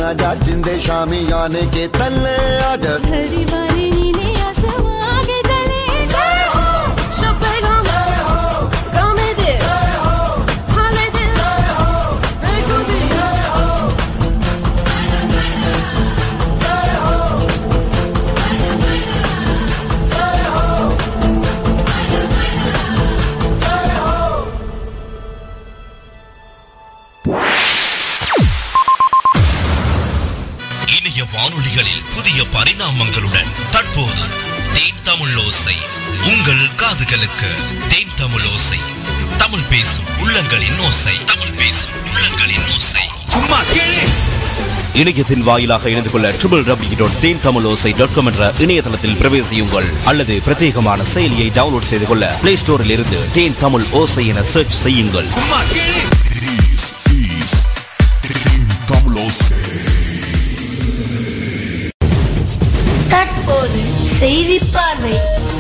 आजा जिंदे शामी आने के तले आजा வானொலிகளில் புதிய பரிணாமங்களுடன் தற்போது தேன் தமிழ் ஓசை உங்கள் காதுகளுக்கு. தேன் தமிழ் ஓசை, தமிழ் பேசும் உள்ளங்களின் ஓசை, தமிழ் பேசும் உள்ளங்களின் ஓசை. சும்மா கேளு. இணையத்தின் வாயிலாக இணைந்து கொள்ள www.tentamilossai.com என்ற இணையதளத்தில் பிரவேசியுங்கள். அல்லது பிரத்யேகமான செயலியை டவுன்லோட் செய்து கொள்ள பிளே ஸ்டோரில் இருந்து தேன் தமிழ் ஓசை என சர்ச் செய்யுங்கள். தற்போது செய்தி பார்வை.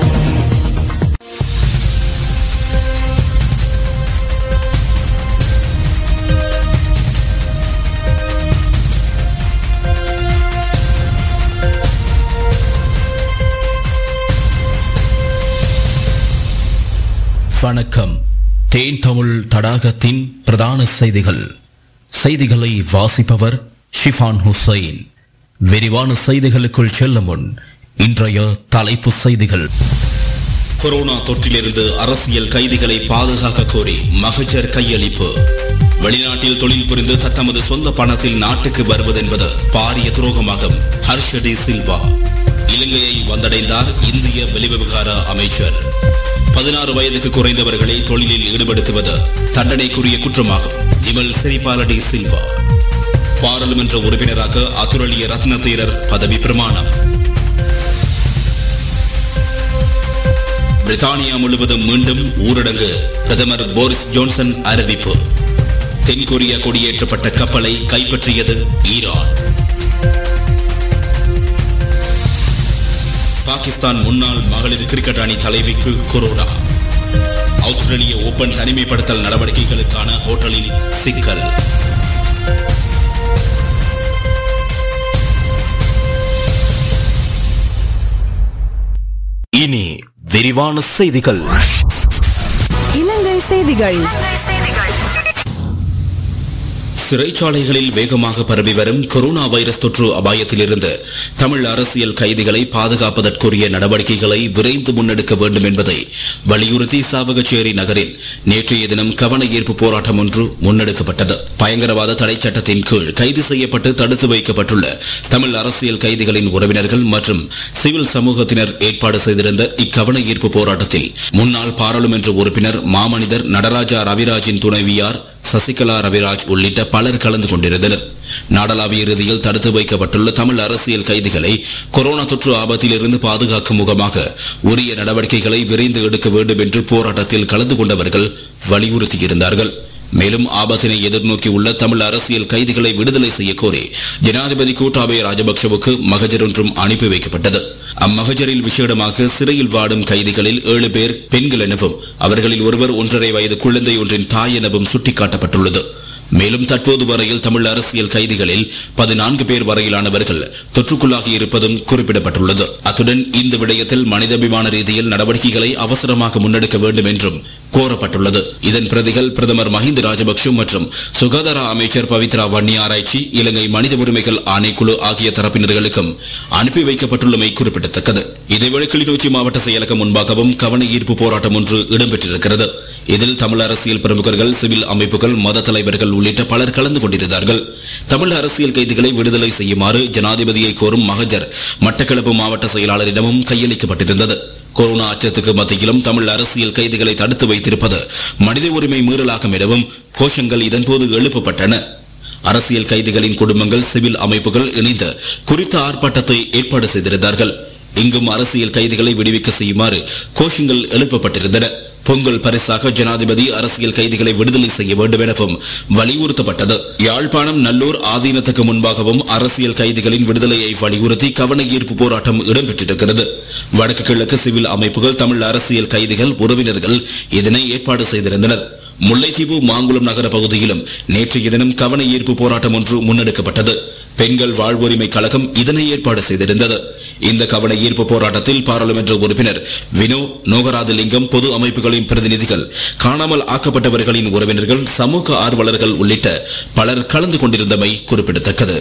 வணக்கம். தேன் தமிழ் தடாகத்தின் பிரதான செய்திகள். செய்திகளை வாசிப்பவர் ஷிஃபான் ஹுசைன். விரிவான செய்திகளுக்குள் செல்லும் முன் இன்றைய தலைப்பு செய்திகள். கொரோனா தொற்றிலிருந்து அரசியல் கைதிகளை பாதுகாக்க கோரி மகஜர் கையளிப்பு. வெளிநாட்டில் தொழில் புரிந்து தத்தமது சொந்த பணத்தில் நாட்டுக்கு வருவதென்பது பாரிய துரோகமாகும். ஹர்ஷ டி சில்வா. இலங்கையை வந்தடைந்தார் இந்திய வெளிவிவகார அமைச்சர். 16 வயதுக்கு குறைந்தவர்களை தொழிலில் ஈடுபடுத்துவது தண்டனைக்குரிய குற்றமாகும். இமல் சிறிபால டி சில்வா. பாராளுமன்ற உறுப்பினராக அதுரலிய ரத்ன தேரர் பதவி பிரமாணம். பிரித்தானியா முழுவதும் மீண்டும் ஊரடங்கு. பிரதமர் போரிஸ் ஜான்சன் அறிவிப்பு. தென்கொரியா கொடியேற்றப்பட்ட கப்பலை கைப்பற்றியது ஈரான். பாகிஸ்தான் முன்னாள் மகளிர் கிரிக்கெட் அணி தலைவிக்கு கொரோனா. ஆஸ்திரேலிய ஓபன் தனிமைப்படுத்தல் நடவடிக்கைகளுக்கான ஹோட்டலில் சிக்கல். இனி விரிவான செய்திகள். இலங்கை செய்திகள். சிறைச்சாலைகளில் வேகமாக பரவி வரும் கொரோனா வைரஸ் தொற்று அபாயத்திலிருந்து தமிழ் அரசியல் கைதிகளை பாதுகாப்பதற்குரிய நடவடிக்கைகளை விரைந்து முன்னெடுக்க வேண்டும் என்பதை வலியுறுத்தி சாவகச்சேரி நகரில் நேற்றைய தினம் கவன ஈர்ப்பு போராட்டம் ஒன்று முன்னெடுக்கப்பட்டது. பயங்கரவாத தடை சட்டத்தின் கீழ் கைது செய்யப்பட்டு தடுத்து வைக்கப்பட்டுள்ள தமிழ் அரசியல் கைதிகளின் உறவினர்கள் மற்றும் சிவில் சமூகத்தினர் ஏற்பாடு செய்திருந்த இக்கவன ஈர்ப்பு போராட்டத்தில் முன்னாள் பாராளுமன்ற உறுப்பினர் மாமனிதர் நடராஜா ரவிராஜின் துணைவியார் சசிகலா ரவிராஜ் உள்ளிட்ட பலர் கலந்து கொண்டிருந்தனர். நாடளாவிய ரீதியில் தடுத்து வைக்கப்பட்டுள்ள தமிழ் அரசியல் கைதிகளை கொரோனா தொற்று ஆபத்திலிருந்து பாதுகாக்கும் முகமாக உரிய நடவடிக்கைகளை விரைந்து எடுக்க வேண்டும் என்று போராட்டத்தில் கலந்து கொண்டவர்கள் வலியுறுத்தியிருந்தார்கள். மேலும் ஆபத்தினை எதிர்நோக்கி உள்ள தமிழ் அரசியல் கைதிகளை விடுதலை செய்ய கோரி ஜனாதிபதி கோட்டாபய ராஜபக்சவுக்கு மகஜர் ஒன்றும் அனுப்பி வைக்கப்பட்டது. அம்மகஜரில் விசேடமாக சிறையில் வாடும் கைதிகளில் 7 பேர் பெண்கள் எனவும் அவர்களில் ஒருவர் 1.5 வயது குழந்தை ஒன்றின் தாய் எனவும் சுட்டிக்காட்டப்பட்டுள்ளது. மேலும் தற்போது வரையில் தமிழ் அரசியல் கைதிகளில் 14 பேர் வரையிலானவர்கள் தொற்றுக்குள்ளாகி இருப்பதும் குறிப்பிடப்பட்டுள்ளது. அத்துடன் இந்த விடயத்தில் மனிதாபிமான ரீதியில் நடவடிக்கைகளை அவசரமாக முன்னெடுக்க வேண்டும் என்றும் கோரப்பட்டுள்ளது. இதன் பிரதிகள் பிரதமர் மஹிந்த ராஜபக்ஷ மற்றும் சுகாதார அமைச்சர் பவித்ரா வன்னியாராய்ச்சி, இலங்கை மனித உரிமைகள் ஆணைக்குழு ஆகிய தரப்பினர்களுக்கும் அனுப்பி வைக்கப்பட்டுள்ளமை குறிப்பிடத்தக்கது. இதேவேளை கிளிநொச்சி மாவட்ட செயலகம் முன்பாகவும் கவன ஈர்ப்பு போராட்டம் ஒன்று இடம்பெற்றிருக்கிறது. இதில் தமிழ் அரசியல் பிரமுகர்கள், சிவில் அமைப்புகள், மத தலைவர்கள் உள்ளிட்ட பலர் கலந்து கொண்டிருந்தார்கள். தமிழ் அரசியல் கைதிகளை விடுதலை செய்யுமாறு ஜனாதிபதியை கோரும் மகஜர் மட்டக்களப்பு மாவட்ட செயலாளரிடமும் கையளிக்கப்பட்டிருந்தது. கொரோனா அச்சத்துக்கு மத்தியிலும் தமிழ் அரசியல் கைதிகளை தடுத்து வைத்திருப்பது மனித உரிமை மீறலாகும் எனவும் கோஷங்கள் இதன்போது எழுப்பப்பட்டன. அரசியல் கைதிகளின் குடும்பங்கள், சிவில் அமைப்புகள் இணைந்து குறித்த ஆர்ப்பாட்டத்தை ஏற்பாடு செய்திருந்தார்கள். இங்கும் அரசியல் கைதிகளை விடுவிக்க செய்யுமாறு கோஷங்கள் எழுப்பப்பட்டிருந்தன. பொங்கல் பரிசாக ஜனாதிபதி அரசியல் கைதிகளை விடுதலை செய்ய வேண்டும் எனவும் வலியுறுத்தப்பட்டது. யாழ்ப்பாணம் நல்லூர் ஆதீனத்துக்கு முன்பாகவும் அரசியல் கைதிகளின் விடுதலையை வலியுறுத்தி கவன ஈர்ப்பு போராட்டம் இடம்பெற்றிருக்கிறது. வடக்கு கிழக்கு சிவில் அமைப்புகள், தமிழ் அரசியல் கைதிகள் உறவினர்கள் இதனை ஏற்பாடு செய்திருந்தனர். முல்லைத்தீவு மாங்குளம் நகர பகுதியிலும் நேற்றைய தினம் கவன ஈர்ப்பு போராட்டம் ஒன்று முன்னெடுக்கப்பட்டது. பெண்கள் வாழ்வுரிமை கழகம் இதனை ஏற்பாடு செய்திருந்தது. இந்த கவன ஈர்ப்பு போராட்டத்தில் பாராளுமன்ற உறுப்பினர் வினோ நோகராஜலிங்கம், பொது அமைப்புகளின் பிரதிநிதிகள், காணாமல் ஆக்கப்பட்டவர்களின் உறவினர்கள், சமூக ஆர்வலர்கள் உள்ளிட்ட பலர் கலந்து கொண்டிருந்தமை குறிப்பிடத்தக்கது.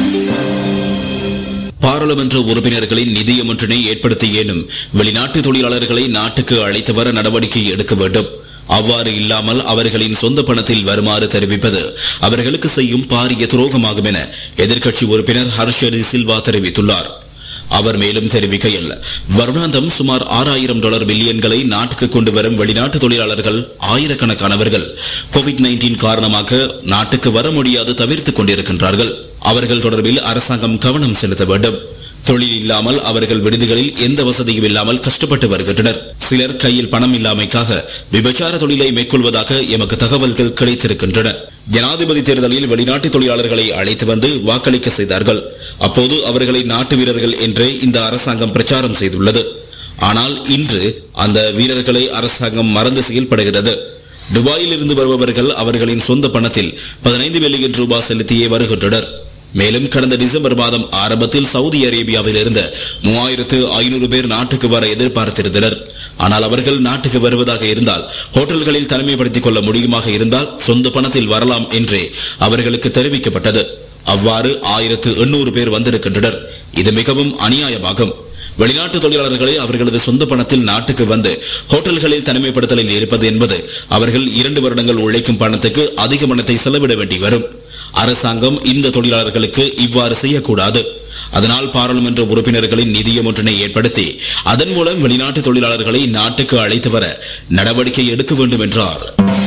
பாராளுமன்ற உறுப்பினர்களின் நிதியம் ஒன்றினை ஏற்படுத்தி ஏனும் வெளிநாட்டு தொழிலாளர்களை நாட்டுக்கு அழைத்து வர நடவடிக்கை எடுக்க வேண்டும். அவ்வாறு இல்லாமல் அவர்களின் சொந்த பணத்தில் வருமாறு தெரிவிப்பது அவர்களுக்கு செய்யும் பாரிய துரோகமாகும் என எதிர்க்கட்சி உறுப்பினர் ஹர்ஷடி சில்வா தெரிவித்துள்ளார். அவர் மேலும் தெரிவிக்கையில், வருடாந்தம் சுமார் $6,000 பில்லியன்களை நாட்டுக்கு கொண்டு வரும் வெளிநாட்டு தொழிலாளர்கள் ஆயிரக்கணக்கானவர்கள் COVID-19 காரணமாக நாட்டுக்கு வர முடியாது தவிர்த்துக் கொண்டிருக்கின்றார்கள். அவர்கள் தொடர்பில் அரசாங்கம் கவனம் செலுத்த வேண்டும். தொழில் இல்லாமல் அவர்கள் விடுதிகளில் எந்த வசதியும் இல்லாமல் கஷ்டப்பட்டு வருகின்றனர். சிலர் கையில் பணம் இல்லாமைக்காக விபச்சார தொழிலை மேற்கொள்வதாக எமக்கு தகவல்கள் கிடைத்திருக்கின்றன. ஜனாதிபதி தேர்தலில் வெளிநாட்டு தொழிலாளர்களை அழைத்து வந்து வாக்களிக்க செய்தார்கள். அப்போது அவர்களை நாட்டு வீரர்கள் என்றே இந்த அரசாங்கம் பிரச்சாரம் செய்துள்ளது. ஆனால் இன்று அந்த வீரர்களை அரசாங்கம் மறந்து செயல்படுகிறது. துபாயில் இருந்து வருபவர்கள் அவர்களின் சொந்த பணத்தில் 15 மில்லியன் ரூபாய் செலுத்தியே வருகின்றனர். மேலும் கடந்த டிசம்பர் மாதம் ஆரம்பத்தில் சவுதி அரேபியாவில் இருந்து 3500 பேர் நாட்டுக்கு வர எதிர்பார்த்திருந்தனர். ஆனால் அவர்கள் நாட்டுக்கு வருவதாக இருந்தால் ஹோட்டல்களில் தனிமைப்படுத்திக் கொள்ள முடியுமாக இருந்தால் சொந்த பணத்தில் வரலாம் என்றே அவர்களுக்கு தெரிவிக்கப்பட்டது. அவ்வாறு 1800 பேர் வந்திருக்கின்றனர். இது மிகவும் அநியாயமாகும். வெளிநாட்டு தொழிலாளர்களை அவர்களது சொந்த பணத்தில் நாட்டுக்கு வந்து ஹோட்டல்களில் தனிமைப்படுத்தலில் இருப்பது என்பது அவர்கள் 2 வருடங்கள் உழைக்கும் பணத்துக்கு அதிக பணத்தை செலவிட வேண்டி வரும். அரசாங்கம் இந்த தொழிலாளர்களுக்கு இவ்வாறு செய்யக்கூடாது. அதனால் பாராளுமன்ற உறுப்பினர்களின் நிதியம் ஒன்றினை ஏற்படுத்தி அதன் மூலம் வெளிநாட்டு தொழிலாளர்களை நாட்டுக்கு அழைத்து வர நடவடிக்கை எடுக்க வேண்டும் என்றார்.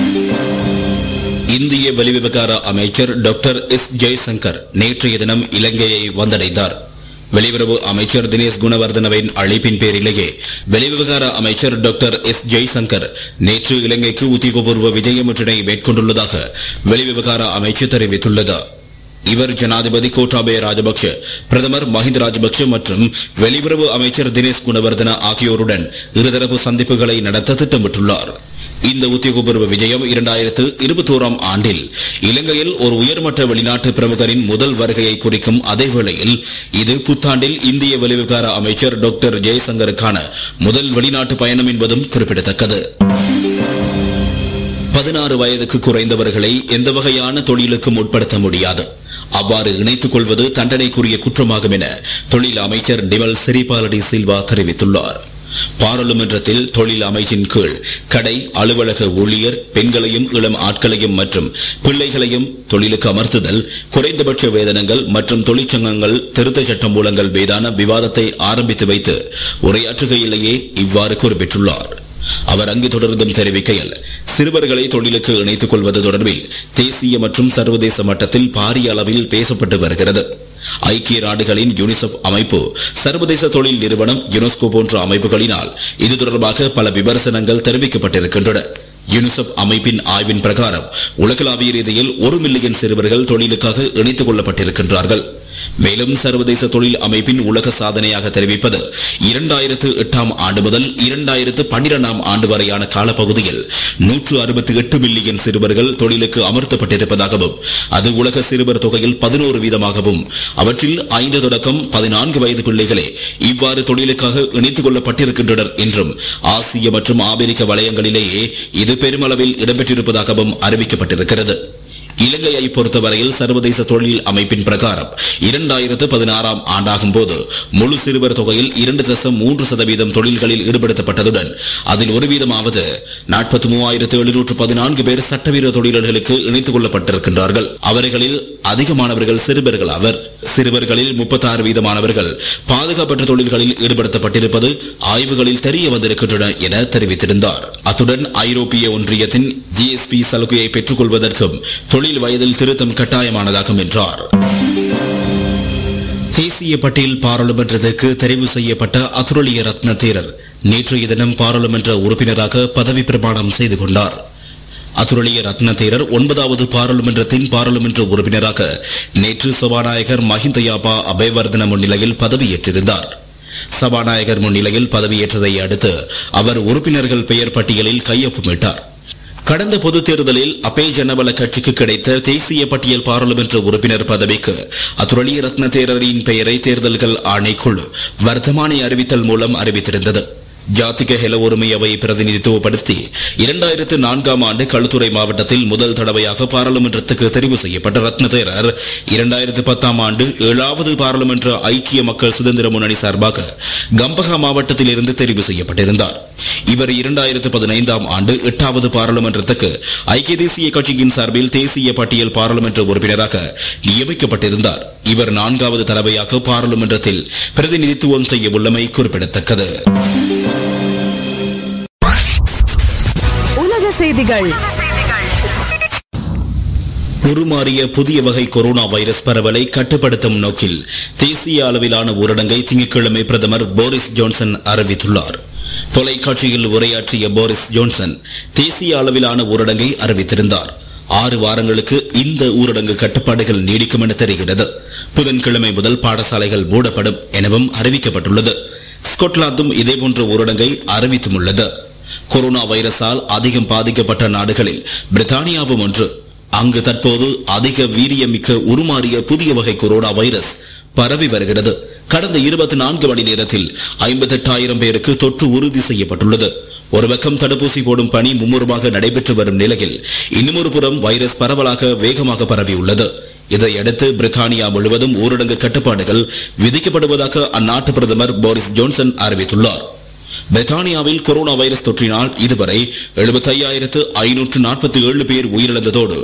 இந்திய வெளிவிவகார அமைச்சர் டாக்டர் எஸ் ஜெய்சங்கர் நேற்றைய தினம் இலங்கையை வந்தடைந்தார். வெளியுறவு அமைச்சர் தினேஷ் குணவர்தனவின் அழைப்பின் பேரிலேயே வெளிவிவகார அமைச்சர் டாக்டர் எஸ் ஜெய்சங்கர் நேற்று இலங்கைக்கு உத்தியோகபூர்வ விஜயம் ஒன்றினை மேற்கொண்டுள்ளதாக வெளிவிவகார அமைச்சு தெரிவித்துள்ளது. இவர் ஜனாதிபதி கோட்டாபய ராஜபக்ஷ, பிரதமர் மஹிந்த ராஜபக்ஷ மற்றும் வெளியுறவு அமைச்சர் தினேஷ் குணவர்தன ஆகியோருடன் இருதரப்பு சந்திப்புகளை நடத்த திட்டமிட்டுள்ளார். இந்த உத்தியோகபூர்வ விஜயம் 2021 ஆண்டில் இலங்கையில் ஒரு உயர்மட்ட வெளிநாட்டு பிரமுகரின் முதல் வருகையை குறிக்கும். அதே வேளையில் இது புத்தாண்டில் இந்திய வெளிவிவகார அமைச்சர் டாக்டர் ஜெய்சங்கருக்கான முதல் வெளிநாட்டு பயணம் என்பதும் குறிப்பிடத்தக்கது. 16 வயதுக்கு குறைந்தவர்களை எந்த வகையான தொழிலுக்கும் உட்படுத்த முடியாது. அவ்வாறு இணைத்துக் கொள்வது தண்டனைக்குரிய குற்றமாகும் என தொழில் அமைச்சர் டிமல் சிறிபாலடி சில்வா தெரிவித்துள்ளார். பாராளுமன்றத்தில் தொழில் அமைச்சின் கீழ் கடை, அலுவலக ஊழியர், பெண்களையும் இளம் ஆட்களையும் மற்றும் பிள்ளைகளையும் தொழிலுக்கு அமர்த்துதல், குறைந்தபட்ச வேதனங்கள் மற்றும் தொழிற்சங்கங்கள் திருத்த சட்டம் மூலங்கள் மீதான விவாதத்தை ஆரம்பித்து வைத்து உரையாற்றுகையிலேயே இவ்வாறு குறிப்பிட்டுள்ளார். அவர் அங்கு தொடர்ந்தும் தெரிவிக்கையில், சிறுவர்களை தொழிலுக்கு இணைத்துக் கொள்வது தொடர்பில் தேசிய மற்றும் சர்வதேச மட்டத்தில் பாரிய அளவில் பேசப்பட்டு வருகிறது. ஐக்கிய நாடுகளின் யுனிசெஃப் அமைப்பு, சர்வதேச தொழில் நிறுவனம், யுனெஸ்கோ போன்ற அமைப்புகளினால் இது தொடர்பாக பல விமர்சனங்கள் தெரிவிக்கப்பட்டிருக்கின்றன. யுனிசெஃப் அமைப்பின் ஆய்வின் பிரகாரம் உலகளாவிய ரீதியில் 1 மில்லியன் சிறுவர்கள் தொழிலுக்காக இணைத்துக் கொள்ளப்பட்டிருக்கின்றார்கள். மேலும் சர்வதேச தொழில் அமைப்பின் உலக சாதனையாக தெரிவிப்பது 2008 ஆண்டு முதல் 2012 ஆண்டு வரையான காலப்பகுதியில் 168 மில்லியன் சிறுவர்கள் தொழிலுக்கு அமர்த்தப்பட்டிருப்பதாகவும், அது உலக சிறுவர் தொகையில் 11%, அவற்றில் 5 தொடக்கம் 14 வயது பிள்ளைகளே இவ்வாறு தொழிலுக்காக இணைத்துக் கொள்ளப்பட்டிருக்கின்றனர் என்றும், ஆசிய மற்றும் ஆப்பிரிக்க வலயங்களிலேயே இது பெருமளவில் இடம்பெற்றிருப்பதாகவும் அறிவிக்கப்பட்டிருக்கிறது. இலங்கையை பொறுத்தவரையில் சர்வதேச தொழில் அமைப்பின் பிரகாரம் 2016 ஆண்டாகும் போது முழு சிறுவர் தொகையில் 2.3% தொழில்களில் ஈடுபடுத்தப்பட்டதுடன் அதில் 1% 43,714 பேர் சட்டவிரோத தொழில்களுக்கு இணைத்துக் கொள்ளப்பட்டிருக்கின்றார்கள். அவர்களில் அதிகமானவர்கள் சிறுவர்கள் ஆவர். சிறுவர்களில் 36% பாதுகாப்பற்ற தொழில்களில் ஈடுபடுத்தப்பட்டிருப்பது ஆய்வுகளில் தெரிய வந்திருக்கின்றன என தெரிவித்திருந்தார். அத்துடன் ஐரோப்பிய ஒன்றியத்தின் GSP சலுகையை பெற்றுக் கொள்வதற்கும் தொழில் வயதில் திருத்தம் கட்டாயமானதாகும் என்றார். தேசிய பட்டியல் பாராளுமன்றத்திற்கு தெரிவு செய்யப்பட்ட அதுரலிய ரத்ன தேரர் நேற்றைய தினம் பாராளுமன்ற உறுப்பினராக பதவி பிரமாணம் செய்து கொண்டார். அதுரலிய ரத்ன தேரர் 9வது பாராளுமன்றத்தின் பாராளுமன்ற உறுப்பினராக நேற்று சபாநாயகர் மஹிந்த யாபா அபேவர்தன முன்னிலையில் பதவியேற்றிருந்தார். சபாநாயகர் முன்னிலையில் பதவியேற்றதை அடுத்து அவர் உறுப்பினர்கள் பெயர் பட்டியலில் கையொப்பமிட்டார். கடந்த பொதுத் தேர்தலில் அப்பே ஜனபல கட்சிக்கு கிடைத்த தேசிய பட்டியல் பாராளுமன்ற உறுப்பினர் பதவிக்கு அதுரலிய ரத்ன தேரரின் பெயரை தேர்தல்கள் ஆணைக்குழு வர்த்தமானி அறிவித்தல் மூலம் அறிவித்திருந்தது. ஜாதிக ஹெல ஒருமை அவை பிரதிநிதித்துவப்படுத்தி 2004 ஆண்டு களுத்துறை மாவட்டத்தில் முதல் தடவையாக பாராளுமன்றத்துக்கு தெரிவு செய்யப்பட்ட ரத்ன தேரர் 2010 ஆண்டு 7வது பாராளுமன்ற ஐக்கிய மக்கள் சுதந்திர முன்னணி சார்பாக கம்பஹா மாவட்டத்தில் இருந்து தெரிவு செய்யப்பட்டிருந்தார். இவர் 2015 ஆண்டு 8வது பாராளுமன்றத்துக்கு ஐக்கிய தேசிய கட்சியின் சார்பில் தேசிய பட்டியல் பாராளுமன்ற உறுப்பினராக நியமிக்கப்பட்டிருந்தார். இவர் 4வது தடவையாக பாராளுமன்றத்தில் பிரதிநிதித்துவம் செய்ய உள்ளமை குறிப்பிடத்தக்கது. உலக செய்திகள். உருமாறிய புதிய வகை கொரோனா வைரஸ் பரவலை கட்டுப்படுத்தும் நோக்கில் தேசிய அளவிலான ஊரடங்கை திங்கட்கிழமை பிரதமர் போரிஸ் ஜான்சன் அறிவித்துள்ளார். தொலைக்காட்சியில் உரையாற்றிய போரிஸ் ஜான்சன் தேசிய அளவிலான ஊரடங்கை அறிவித்திருந்தார். 6 வாரங்களுக்கு இந்த ஊரடங்கு கட்டுப்பாடுகள் நீடிக்கும் என தெரிகிறது. புதன்கிழமை முதல் பாடசாலைகள் மூடப்படும் எனவும் அறிவிக்கப்பட்டுள்ளது. ஸ்கொட்லாந்தும் இதேபோன்ற ஊரடங்கை அறிவித்தும் உள்ளது. கொரோனா வைரஸால் அதிகம் பாதிக்கப்பட்ட நாடுகளில் பிரித்தானியாவும் ஒன்று. அங்கு தற்போது அதிக வீரியமிக்க உருமாறிய புதிய வகை கொரோனா வைரஸ் பரவி வருகிறது. கடந்த 24 மணி நேரத்தில் 58,000 பேருக்கு தொற்று உறுதி செய்யப்பட்டுள்ளது. ஒரு பக்கம் தடுப்பூசி போடும் பணி மும்முரமாக நடைபெற்று வரும் நிலையில் இன்னுமொரு புறம் வைரஸ் பரவலாக வேகமாக பரவியுள்ளது. இதையடுத்து பிரித்தானியா முழுவதும் ஊரடங்கு கட்டுப்பாடுகள் விதிக்கப்படுவதாக அந்நாட்டு பிரதமர் போரிஸ் ஜான்சன் அறிவித்துள்ளார். பிரித்தானியாவில் கொரோனா வைரஸ் தொற்றினால் இதுவரை 75,547 பேர் உயிரிழந்ததோடு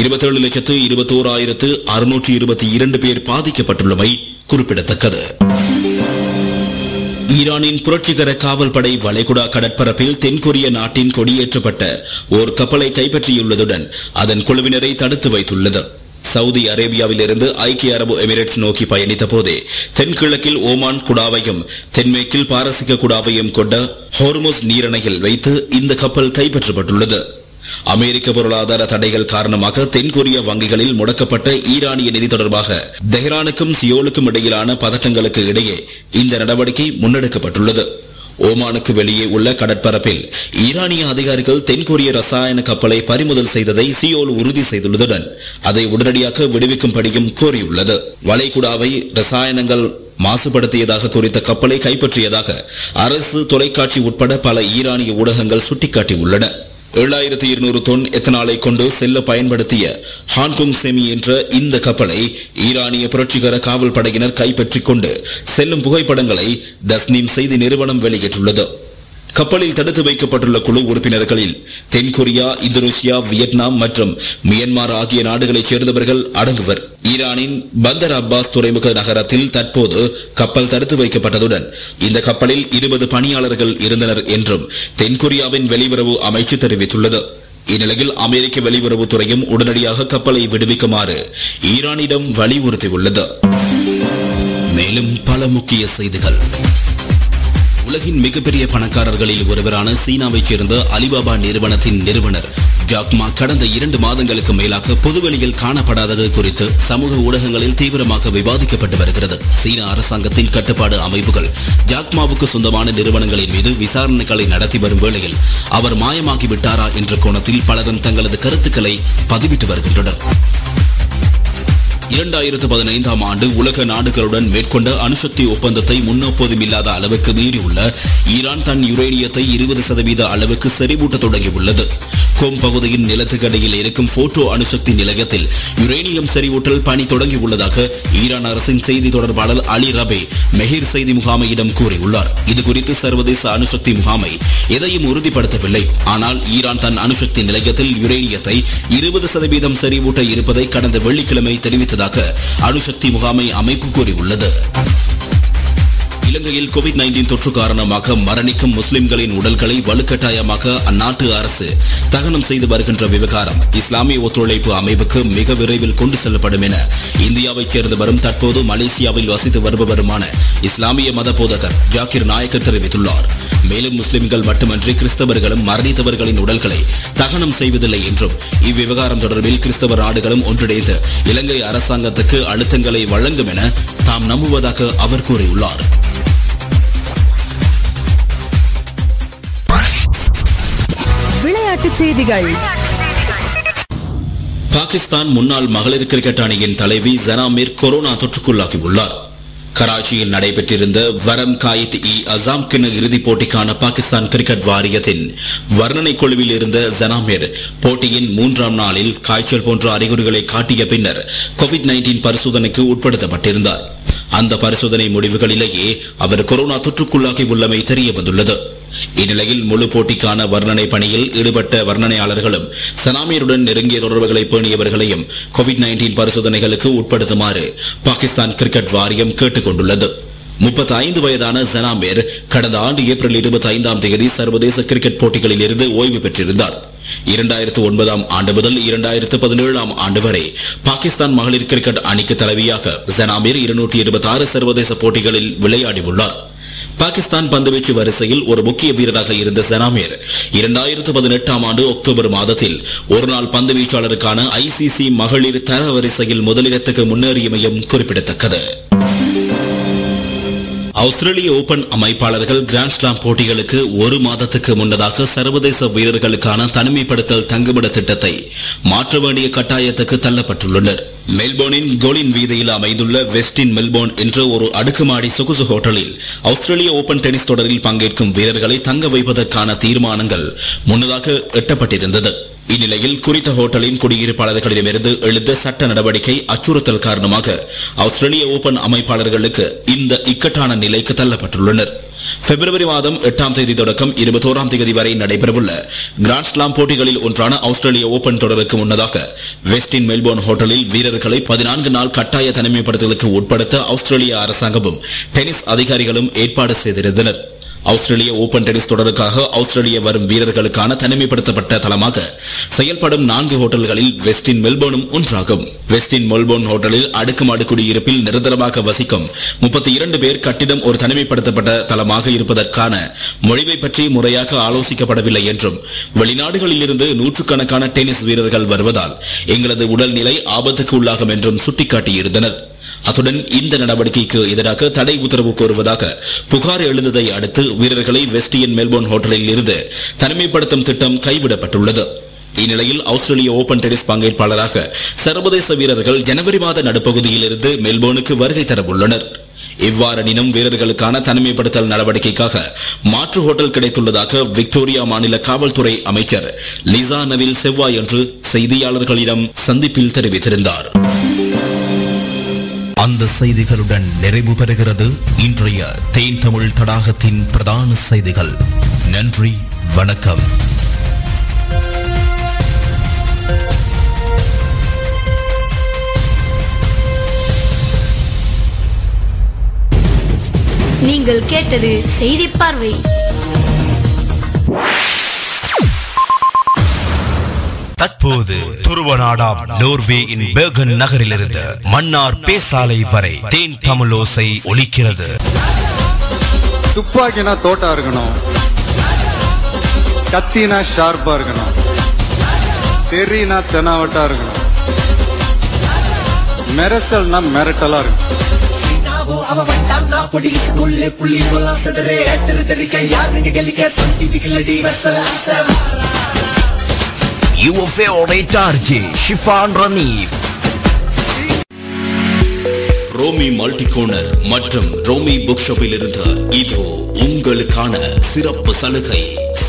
27,21,622 பேர் பாதிக்கப்பட்டுள்ளமை குறிப்பிடத்தக்கது. ஈரானின் புரட்சிகர காவல் படை வளைகுடா கடற்பரப்பில் தென்கொரிய நாட்டின் கொடியேற்றப்பட்ட ஓர் கப்பலை கைப்பற்றியுள்ளதுடன் அதன் குழுவினரை தடுத்து வைத்துள்ளது. சவுதி அரேபியாவில் இருந்து ஐக்கிய அரபு எமிரேட்ஸ் நோக்கி பயணித்த போதே தென்கிழக்கில் ஓமான் குடாவையும் தென்மேற்கில் பாரசீக குடாவையும் கொண்ட ஹோர்முஸ் நீரணையில் வைத்து இந்த கப்பல் கைப்பற்றப்பட்டுள்ளது. அமெரிக்க பொருளாதார தடைகள் காரணமாக தென்கொரிய வங்கிகளில் முடக்கப்பட்ட ஈரானிய நிதி தொடர்பாக தெஹ்ரானுக்கும் சியோலுக்கும் இடையிலான பதட்டங்களுக்கு இடையே இந்த நடவடிக்கை முன்னெடுக்கப்பட்டுள்ளது. ஓமானுக்கு வெளியே உள்ள கடற்பரப்பில் ஈரானிய அதிகாரிகள் தென்கொரிய ரசாயன கப்பலை பறிமுதல் செய்ததை சியோல் உறுதி செய்துள்ளதுடன் அதை உடனடியாக விடுவிக்கும்படியும் கோரியுள்ளது. வளைகுடாவை ரசாயனங்கள் மாசுபடுத்தியதாக குறித்த கப்பலை கைப்பற்றியதாக அரசு தொலைக்காட்சி உட்பட பல ஈரானிய ஊடகங்கள் சுட்டிக்காட்டியுள்ளன. 7,200 தொன் எத்தனாலை கொண்டு செல்ல பயன்படுத்திய ஹான்குங் செமி என்ற இந்த கப்பலை ஈரானிய புரட்சிகர காவல் படையினர் கைப்பற்றிக் கொண்டு செல்லும் புகைப்படங்களை தஸ்னீம் செய்தி நிறுவனம் வெளியிட்டுள்ளது. கப்பலில் தடுத்து வைக்கப்பட்டுள்ள குழு உறுப்பினர்களில் தென்கொரியா, இந்தோனேசியா, வியட்நாம் மற்றும் மியான்மர் ஆகிய நாடுகளைச் சேர்ந்தவர்கள் அடங்குவர். ஈரானின் பந்தர் அப்பாஸ் துறைமுக நகரத்தில் தற்போது கப்பல் தடுத்து வைக்கப்பட்டதுடன் இந்த கப்பலில் 20 பணியாளர்கள் இருந்தனர் என்றும் தென்கொரியாவின் வெளியுறவு அமைச்சு தெரிவித்துள்ளது. இந்நிலையில் அமெரிக்க வெளியுறவுத்துறையும் உடனடியாக கப்பலை விடுவிக்குமாறு ஈரானிடம் வலியுறுத்தியுள்ளது. மேலும் பல முக்கிய செய்திகள். உலகின் மிகப்பெரிய பணக்காரர்களில் ஒருவரான சீனாவைச் சேர்ந்த அலிபாபா நிறுவனத்தின் நிறுவனர் ஜாக்மா கடந்த 2 மாதங்களுக்கு மேலாக பொதுவெளியில் காணப்படாதது குறித்து சமூக ஊடகங்களில் தீவிரமாக விவாதிக்கப்பட்டு வருகிறது. சீன அரசாங்கத்தின் கட்டுப்பாடு அமைப்புகள் ஜாக்மாவுக்கு சொந்தமான நிறுவனங்களின் மீது விசாரணைகளை நடத்தி வரும் வேளையில் அவர் மாயமாகிவிட்டாரா என்ற கோணத்தில் பலரும் தங்களது கருத்துக்களை பதிவிட்டு வருகின்றனர். 2015 ஆண்டு உலக நாடுகளுடன் மேற்கொண்ட அணுசக்தி ஒப்பந்தத்தை முன்னெப்போதும் இல்லாத அளவுக்கு மீறியுள்ள ஈரான் தன் யுரேனியத்தை 20% அளவுக்கு செறிவூட்ட தொடங்கியுள்ளது. கோம் பகுதியின் நிலத்துக்கடியில் இருக்கும் போட்டோ அணுசக்தி நிலையத்தில் யுரேனியம் செறிவூட்டல் பணி தொடங்கியுள்ளதாக ஈரான் அரசின் செய்தி தொடர்பாளர் அலி ரபே மெஹிர் செய்தி முகாமையிடம் கூறியுள்ளார். இதுகுறித்து சர்வதேச அணுசக்தி முகாமை எதையும் உறுதிப்படுத்தவில்லை. ஆனால் ஈரான் தன் அணுசக்தி நிலையத்தில் யுரேனியத்தை 20% செறிவூட்ட இருப்பதை கடந்த வெள்ளிக்கிழமை தெரிவித்ததாக அணுசக்தி முகாமை அமைப்பு கூறியுள்ளது. இலங்கையில் கோவிட்-19 தொற்று காரணமாக மரணிக்கும் முஸ்லிம்களின் உடல்களை வலுக்கட்டாயமாக அந்நாட்டு அரசு தகனம் செய்து வருகின்ற விவகாரம் இஸ்லாமிய ஒத்துழைப்பு அமைப்புக்கு மிக விரைவில் கொண்டு செல்லப்படும் என இந்தியாவைச் சேர்ந்தவரும் தற்போது மலேசியாவில் வசித்து வருபவருமான இஸ்லாமிய மத போதகர் ஜாக்கிர் நாயக் தெரிவித்துள்ளார். மேலும் முஸ்லிம்கள் மட்டுமன்றி கிறிஸ்தவர்களும் மரணித்தவர்களின் உடல்களை தகனம் செய்வதில்லை என்றும் இவ்விவகாரம் தொடர்பில் கிறிஸ்தவ நாடுகளும் ஒன்றிணைந்து இலங்கை அரசாங்கத்துக்கு அழுத்தங்களை வழங்கும் என தாம் நம்புவதாக அவர் கூறியுள்ளார். விளையாட்டுச் செய்திகள். பாகிஸ்தான் முன்னாள் மகளிர் கிரிக்கெட் அணியின் தலைவி ஜனாமீர் கொரோனா தொற்றுக்குள்ளாகியுள்ளார். கராச்சியில் நடைபெற்றிருந்த வரம் காயித் இ அசாம் கிண இறுதிப் போட்டிக்கான பாகிஸ்தான் கிரிக்கெட் வாரியத்தின் வர்ணனை குழுவில் இருந்த ஜனாமீர் போட்டியின் 3ஆம் நாளில் காய்ச்சல் போன்ற அறிகுறிகளை காட்டிய பின்னர் கோவிட்-19 பரிசோதனைக்கு உட்படுத்தப்பட்டிருந்தார். அந்த பரிசோதனை முடிவுகளிலேயே அவர் கொரோனா தொற்றுக்குள்ளாகி உள்ளமை தெரிய வந்துள்ளது. இந்நிலையில் முழு போட்டிக்கான வர்ணனை பணியில் ஈடுபட்ட வர்ணனையாளர்களும் ஜனாமீருடன் நெருங்கிய தொடர்புகளை பேணியவர்களையும் கோவிட்-19 பரிசோதனைகளுக்கு உட்படுத்துமாறு பாகிஸ்தான் கிரிக்கெட் வாரியம் கேட்டுக் கொண்டுள்ளது. 35 வயதான ஜனாமீர் கடந்த ஆண்டு ஏப்ரல் 25ஆம் தேதி சர்வதேச கிரிக்கெட் போட்டிகளில் இருந்து ஓய்வு பெற்றிருந்தார். 2009ஆம் ஆண்டு முதல் 2017ஆம் ஆண்டு வரை பாகிஸ்தான் மகளிர் கிரிக்கெட் அணிக்கு தலைவியாக ஜனாமீர் 226 சர்வதேச போட்டிகளில் விளையாடியுள்ளார். பாகிஸ்தான் பந்துவீச்சு வரிசையில் ஒரு முக்கிய வீரராக இருந்த ஜனாமீர் 2018ஆம் ஆண்டு அக்டோபர் மாதத்தில் ஒருநாள் பந்து வீச்சாளருக்கான ICC மகளிர் தர வரிசையில் முதலிடத்துக்கு முன்னேறியமையும் குறிப்பிடத்தக்கது. ஆஸ்திரேலிய ஓபன் அமைப்பாளர்கள் கிராண்ட்ஸ்லாம் போட்டிகளுக்கு ஒரு மாதத்துக்கு முன்னதாக சர்வதேச வீரர்களுக்கான தனிமைப்படுத்தல் தங்குமிட திட்டத்தை மாற்ற வேண்டிய கட்டாயத்துக்கு தள்ளப்பட்டுள்ளனர். மெல்போர்னின் கோலின் வீதியில் அமைந்துள்ள வெஸ்டின் மெல்போர்ன் என்ற ஒரு அடுக்குமாடி சொகுசு ஹோட்டலில் ஆஸ்திரேலிய ஓபன் டென்னிஸ் தொடரில் பங்கேற்கும் வீரர்களை தங்க வைப்பதற்கான தீர்மானங்கள் முன்னதாக எட்டப்பட்டிருந்தது. இந்நிலையில் குறித்த ஹோட்டலின் குடியிருப்பாளர்களிடமிருந்து எழுந்த சட்ட நடவடிக்கை அச்சுறுத்தல் காரணமாக ஆஸ்திரேலிய ஓபன் அமைப்பாளர்களுக்கு இந்த இக்கட்டான நிலைக்கு தள்ளப்பட்டுள்ளனர். பிப்ரவரி மாதம் 8ஆம் தேதி தொடக்கம் 21ஆம் தேதி வரை நடைபெறவுள்ள கிராண்ட்ஸ்லாம் போட்டிகளில் ஒன்றான ஆஸ்திரேலிய ஓபன் தொடருக்கு முன்னதாக வெஸ்டின் மெல்போர்ன் ஹோட்டலில் வீரர்களை 14 நாள் கட்டாய தனிமைப்படுத்தலுக்கு உட்படுத்த ஆஸ்திரேலிய அரசாங்கமும் டென்னிஸ் அதிகாரிகளும் ஏற்பாடு செய்திருந்தனர். ஆஸ்திரேலிய ஓபன் டென்னிஸ் தொடருக்காக ஆஸ்திரேலியா வரும் வீரர்களுக்கான தனிமைப்படுத்தப்பட்ட தளமாக செயல்படும் 4 ஹோட்டல்களில் வெஸ்டின் மெல்போர்னும் ஒன்றாகும். வெஸ்டின் மெல்போர்ன் ஹோட்டலில் அடுக்குமாடி குடியிருப்பில் நிரந்தரமாக வசிக்கும் 32 பேர் கட்டிடம் ஒரு தனிமைப்படுத்தப்பட்ட தளமாக இருப்பதற்கான மொழிவை பற்றி முறையாக ஆலோசிக்கப்படவில்லை என்றும் வெளிநாடுகளில் இருந்து நூற்றுக்கணக்கான டென்னிஸ் வீரர்கள் வருவதால் எங்களது உடல்நிலை ஆபத்துக்கு உள்ளாகும் என்றும் சுட்டிக்காட்டியிருந்தனர். அத்துடன் இந்த நடவடிக்கைக்கு எதிராக தடை உத்தரவு கோருவதாக புகார் எழுந்ததை அடுத்து வீரர்களை வெஸ்டின் மெல்போர்ன் ஹோட்டலில் இருந்து தனிமைப்படுத்தும் திட்டம் கைவிடப்பட்டுள்ளது. இந்நிலையில் ஆஸ்திரேலிய ஓபன் டென்னிஸ் பங்கேற்பாளராக சர்வதேச வீரர்கள் ஜனவரி மாத நடுப்பகுதியில் இருந்து மெல்போர்னுக்கு வருகை தரவுள்ளனர். இவ்வாறெனினும் வீரர்களுக்கான தனிமைப்படுத்தல் நடவடிக்கைக்காக மாற்று ஹோட்டல் கிடைத்துள்ளதாக விக்டோரியா மாநில காவல்துறை அமைச்சர் லிசா நவில் செவ்வாயன்று செய்தியாளர்களிடம் சந்திப்பில் தெரிவித்திருந்தார். அந்த செய்திகளுடன் நிறைவு பெறுகிறது இன்றைய தேன் தமிழ் தடாகத்தின் பிரதான செய்திகள். நன்றி, வணக்கம். நீங்கள் கேட்டது செய்தி பார்வை. தற்போது துருவ நாடாம் நோர்வேயின் பெர்கன் நகரிலிருந்து மன்னார் பேசாலை வரை தேன் தமிழோசை ஒலிக்கிறது. துப்பாக்கினா தோட்டா இருக்கணும், கத்தினா ஷார்ப்பா இருக்கணும், தெரினா தெனாவட்டா இருக்கணும், மெரசல்னா மிரட்டலா இருக்கணும். Your favorite RJ Shifan Ranif. Romi multi corner மற்றும் ரோமி புக் ஷாப்பில் இருந்து இதோ உங்களுக்கான சிறப்பு சலுகை.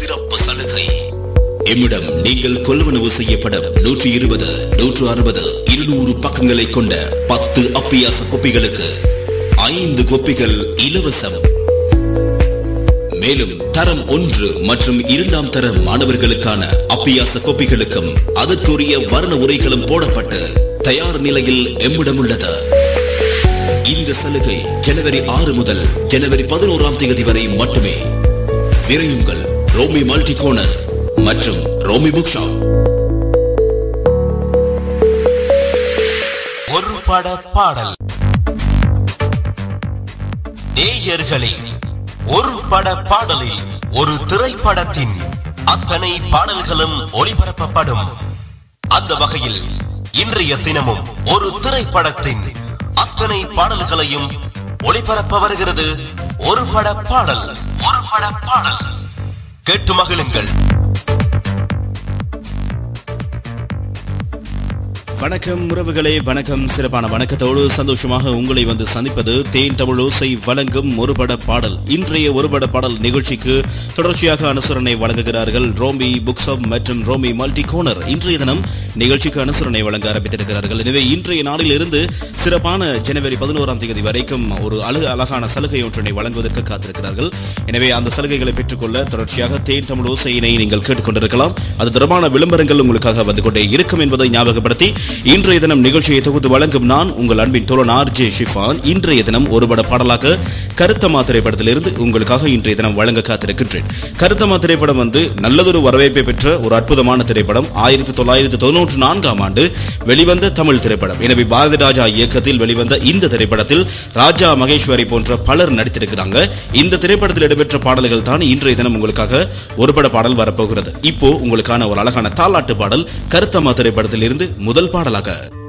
எம்மிடம் நீங்கள் கொள்வனவு செய்யப்படும் 120, 160, 200 பக்கங்களை கொண்ட 10 அப்பியாச கோப்பிகளுக்கு 5 கோப்பிகள் இலவசம். மேலும் தரம் 1 மற்றும் 2ஆம் தர மாணவர்களுக்கான அப்பியாச கோப்பிகளுக்கும் அதற்குரிய வர்ண உரைகளும் போடப்பட்டு தயார் நிலையில் எம்மிடம் உள்ளது. இந்த சலுகை ஜனவரி 6 முதல் ஜனவரி 11ஆம் தேதி வரை மட்டுமே. விரையுங்கள். ரோமி மல்டி கோர்னர் மற்றும் ரோமி புக் ஷாப். ஒரு பட பாடல். நேயர்களே, ஒரு பட பாடலில் ஒரு திரைப்படத்தின் அத்தனை பாடல்களும் ஒளிபரப்பப்படும். அந்த வகையில் இன்றைய தினமும் ஒரு திரைப்படத்தின் அத்தனை பாடல்களையும் ஒளிபரப்ப வருகிறது ஒரு பட பாடல். கேட்டு மகிழுங்கள். வணக்கம் உறவுகளே, வணக்கம். சிறப்பான வணக்கத்தோடு சந்தோஷமாக உங்களை வந்து சந்திப்பது தேன் தமிழ் ஓசை வழங்கும் ஒருபட பாடல். இன்றைய ஒருபட பாடல் நிகழ்ச்சிக்கு தொடர்ச்சியாக அனுசரணை வழங்குகிறார்கள் ரோமி புக்ஸப் மற்றும் ரோமி மல்டி கோனர். இன்றைய தினம் நிகழ்ச்சிக்கு அனுசரணை வழங்க ஆரம்பித்திருக்கிறார்கள். எனவே இன்றைய நாளில் இருந்து சிறப்பான ஜனவரி 11ஆம் தேதி வரைக்கும் ஒரு அழகான சலுகை ஒன்றினை வழங்குவதற்கு காத்திருக்கிறார்கள். எனவே அந்த சலுகைகளை பெற்றுக்கொள்ள தொடர்ச்சியாக தேன் தமிழ் ஓசையினை நீங்கள் கேட்டுக்கொண்டிருக்கலாம். அது தொடர்பான விளம்பரங்கள் உங்களுக்காக வந்து கொண்டே இருக்கும் என்பதை ஞாபகப்படுத்தி இன்றைய தினம் நிகழ்ச்சியை தொகுத்து வழங்கும் நான் உங்கள் அன்பின் தோழன் ஆர்ஜே ஷிஃபான். இன்றைய தினம் ஒருபட பாடலாக கருத்தம்மா திரைப்படத்திலிருந்து உங்களுக்காக இன்றைய தினம் வழங்க காத்திருக்கின்றேன். கருத்தம்மா திரைப்படம் வந்து நல்லதொரு வரவேற்பை பெற்ற ஒரு அற்புதமான திரைப்படம். 1994ஆம் ஆண்டு வெளிவந்த தமிழ் திரைப்படம். எனவே பாரதி ராஜா இயக்கத்தில் வெளிவந்த இந்த திரைப்படத்தில் ராஜா மகேஸ்வரி போன்ற பலர் நடித்திருக்கிறாங்க. இந்த திரைப்படத்தில் இடம்பெற்ற பாடல்கள் தான் இன்றைய தினம் உங்களுக்காக ஒருபட பாடல் வரப்போகிறது. இப்போ உங்களுக்கான ஒரு அழகான தாலாட்டு பாடல் கருத்தம்மா திரைப்படத்தில் இருந்து முதல் பாடலாக.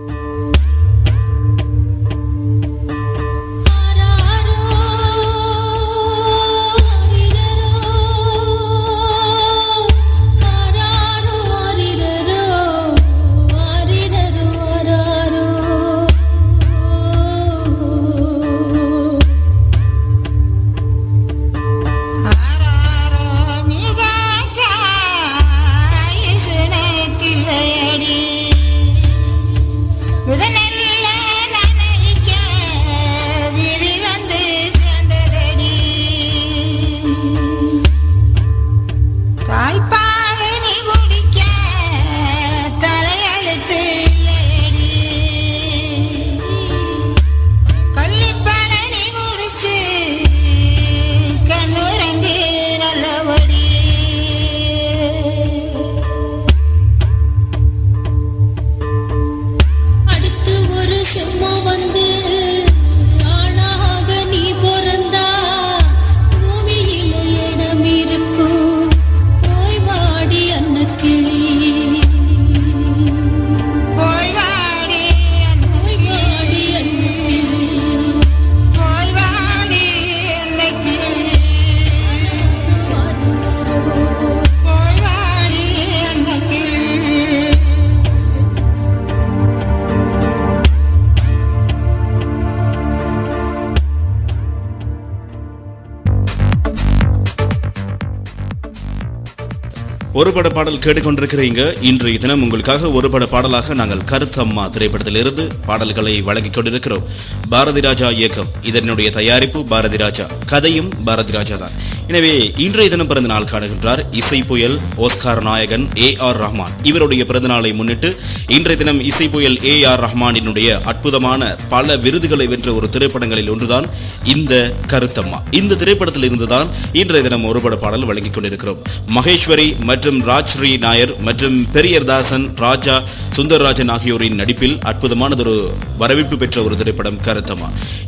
ஒருபட பாடல் கேட்டுக்கொண்டிருக்கிறீங்க. இன்றைய தினம் உங்களுக்காக ஒருபட பாடலாக நாங்கள் கருத்தம்மா திரைப்படத்திலிருந்து பாடல்களை வழங்கிக் கொண்டிருக்கிறோம். பாரதி ராஜா இயக்கம், இதனுடைய தயாரிப்பு பாரதி ராஜா, கதையும் பாரதி ராஜா தான். எனவே இன்றைய தினம் பிறந்த நாள் காணுகின்றார் இசை புயல் ஓஸ்கார் நாயகன் ஏஆர் ரஹ்மான். இவருடைய பிறந்த நாளை முன்னிட்டு இன்றைய தினம் இசை புயல் ஏஆர் ரஹ்மானினுடைய அற்புதமான பல விருதுகளை வென்ற ஒரு திரைப்படங்களில் ஒன்றுதான் இந்த கருத்தம்மா. இந்த திரைப்படத்தில் இருந்துதான் இன்றைய தினம் ஒருபட பாடல் வழங்கிக் கொண்டிருக்கிறோம். மகேஸ்வரி மற்றும் ராஜ்ஸ்ரீ நாயர் மற்றும் பெரியர்தாசன், ராஜா, சுந்தரராஜன் ஆகியோரின் நடிப்பில் அற்புதமானதொரு வரவேற்பு பெற்ற ஒரு திரைப்படம் கருத்தம்மா.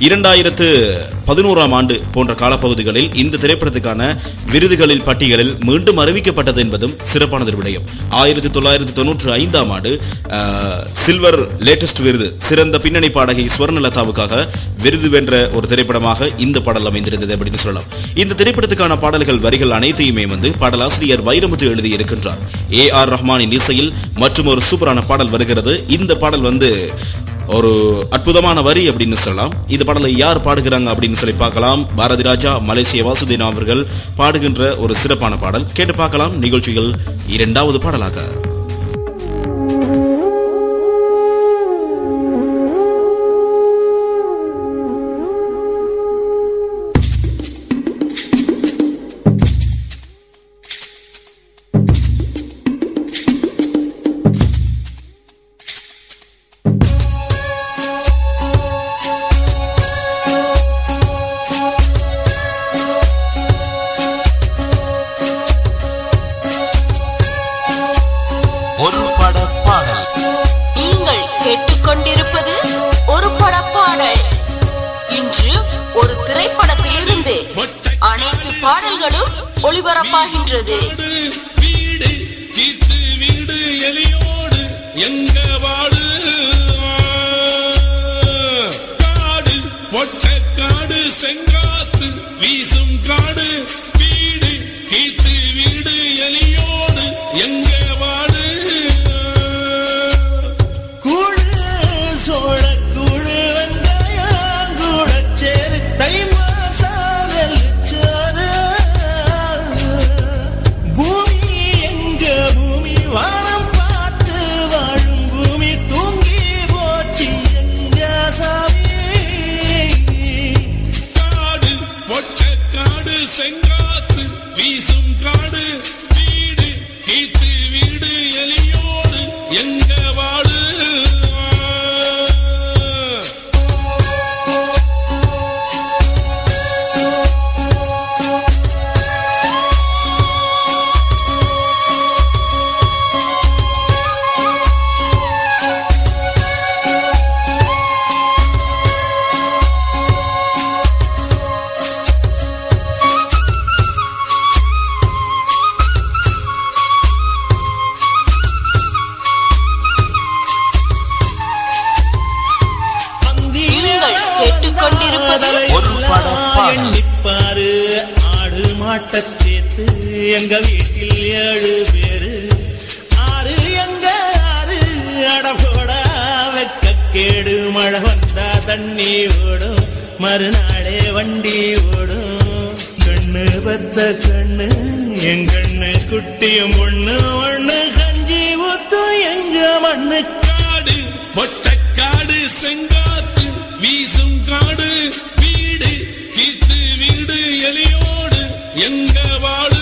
2011ஆம் ஆண்டு போன்ற காலப்பகுதிகளில் இந்த திரைப்படத்துக்கான விருதுகளில் பட்டியலில் மீண்டும் அறிவிக்கப்பட்டது என்பதும் சிறப்பானது விடயம். 1995ஆம் ஆண்டு சில்வர் லேட்டஸ்ட் விருது சிறந்த பின்னணி பாடகி ஸ்வர்ணலதாவுக்காக விருது வென்ற ஒரு திரைப்படமாக இந்த பாடல் அமைந்திருந்தது அப்படின்னு சொல்லலாம். இந்த திரைப்படத்துக்கான பாடல்கள் வரிகள் அனைத்தையுமே வந்து பாடலாசிரியர் வைரமுத்து எழுதியிருக்கின்றார். ஏஆர் ரஹ்மானின் இசையில் மற்றும் ஒரு சூப்பரான பாடல் வருகிறது. இந்த பாடல் வந்து ஒரு அற்புதமான வரி அப்படின்னு சொல்லலாம். இந்த பாடலை யார் பாடுகிறாங்க அப்படின்னு சொல்லி பார்க்கலாம். பாரதி ராஜா, மலேசிய வாசுதேவன் அவர்கள் பாடுகின்ற ஒரு சிறப்பான பாடல். கேட்டு பார்க்கலாம் நிகழ்ச்சிகள் இரண்டாவது பாடலாக. பாடல்களும் ஒளிபரப்பாகின்றது. வீடு கீத்து வீடு எலியோடு எங்க வாடு காடு ஒட்டக்காடு செங்காத்து வீசும் காடு வீடு கீத்து வீடு எலியோடு எங்க வாடு கூட ஒரு பட பாடல். எண்ணிப்பாரு ஆடு மாட்டச் சேர்த்து எங்க வீட்டில் 7 பேரு 6 எங்க 6 அடபோட வெக்கக்கேடு மழை வந்தா தண்ணி ஓடும் மறுநாளே வண்டி ஓடும் கண்ணு பத்த கண்ணு என் கண்ணு குட்டியும் ஒண்ணு ஒண்ணு கஞ்சி ஊத்தும் எங்க மண்ணு காடு மொட்டைக்காடு செங்காத்து வீசும் காடு வீடு கீத்து வீடு எலியோடு எங்க வாடு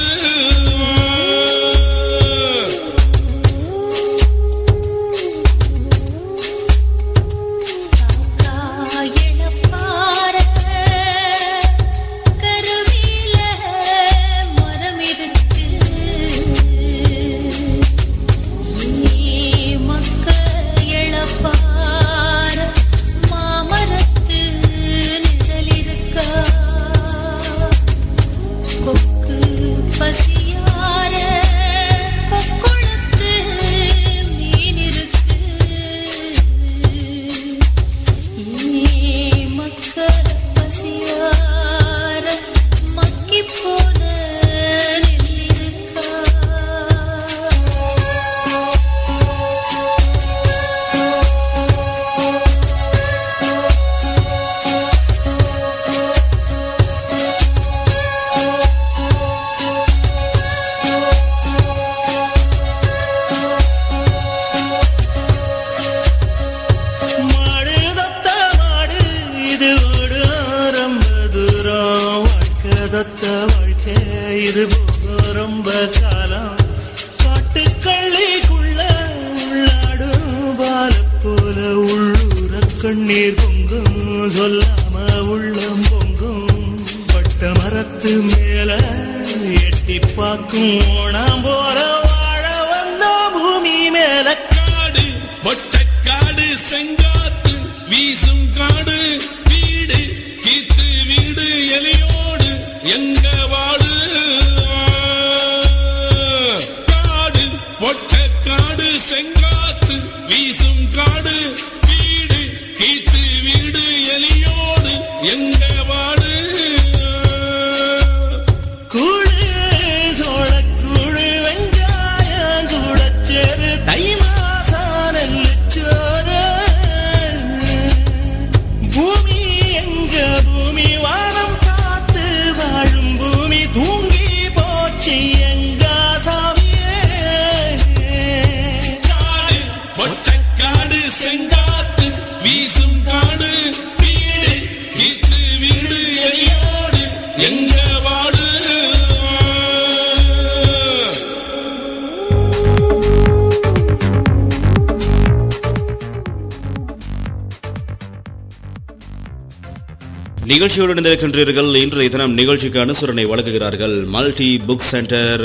நிகழ்ச்சியோடு இணைந்திருக்கின்றீர்கள். இன்றைய தினம் நிகழ்ச்சிக்கு அனுசரணை வழங்குகிறார்கள் multi book centre,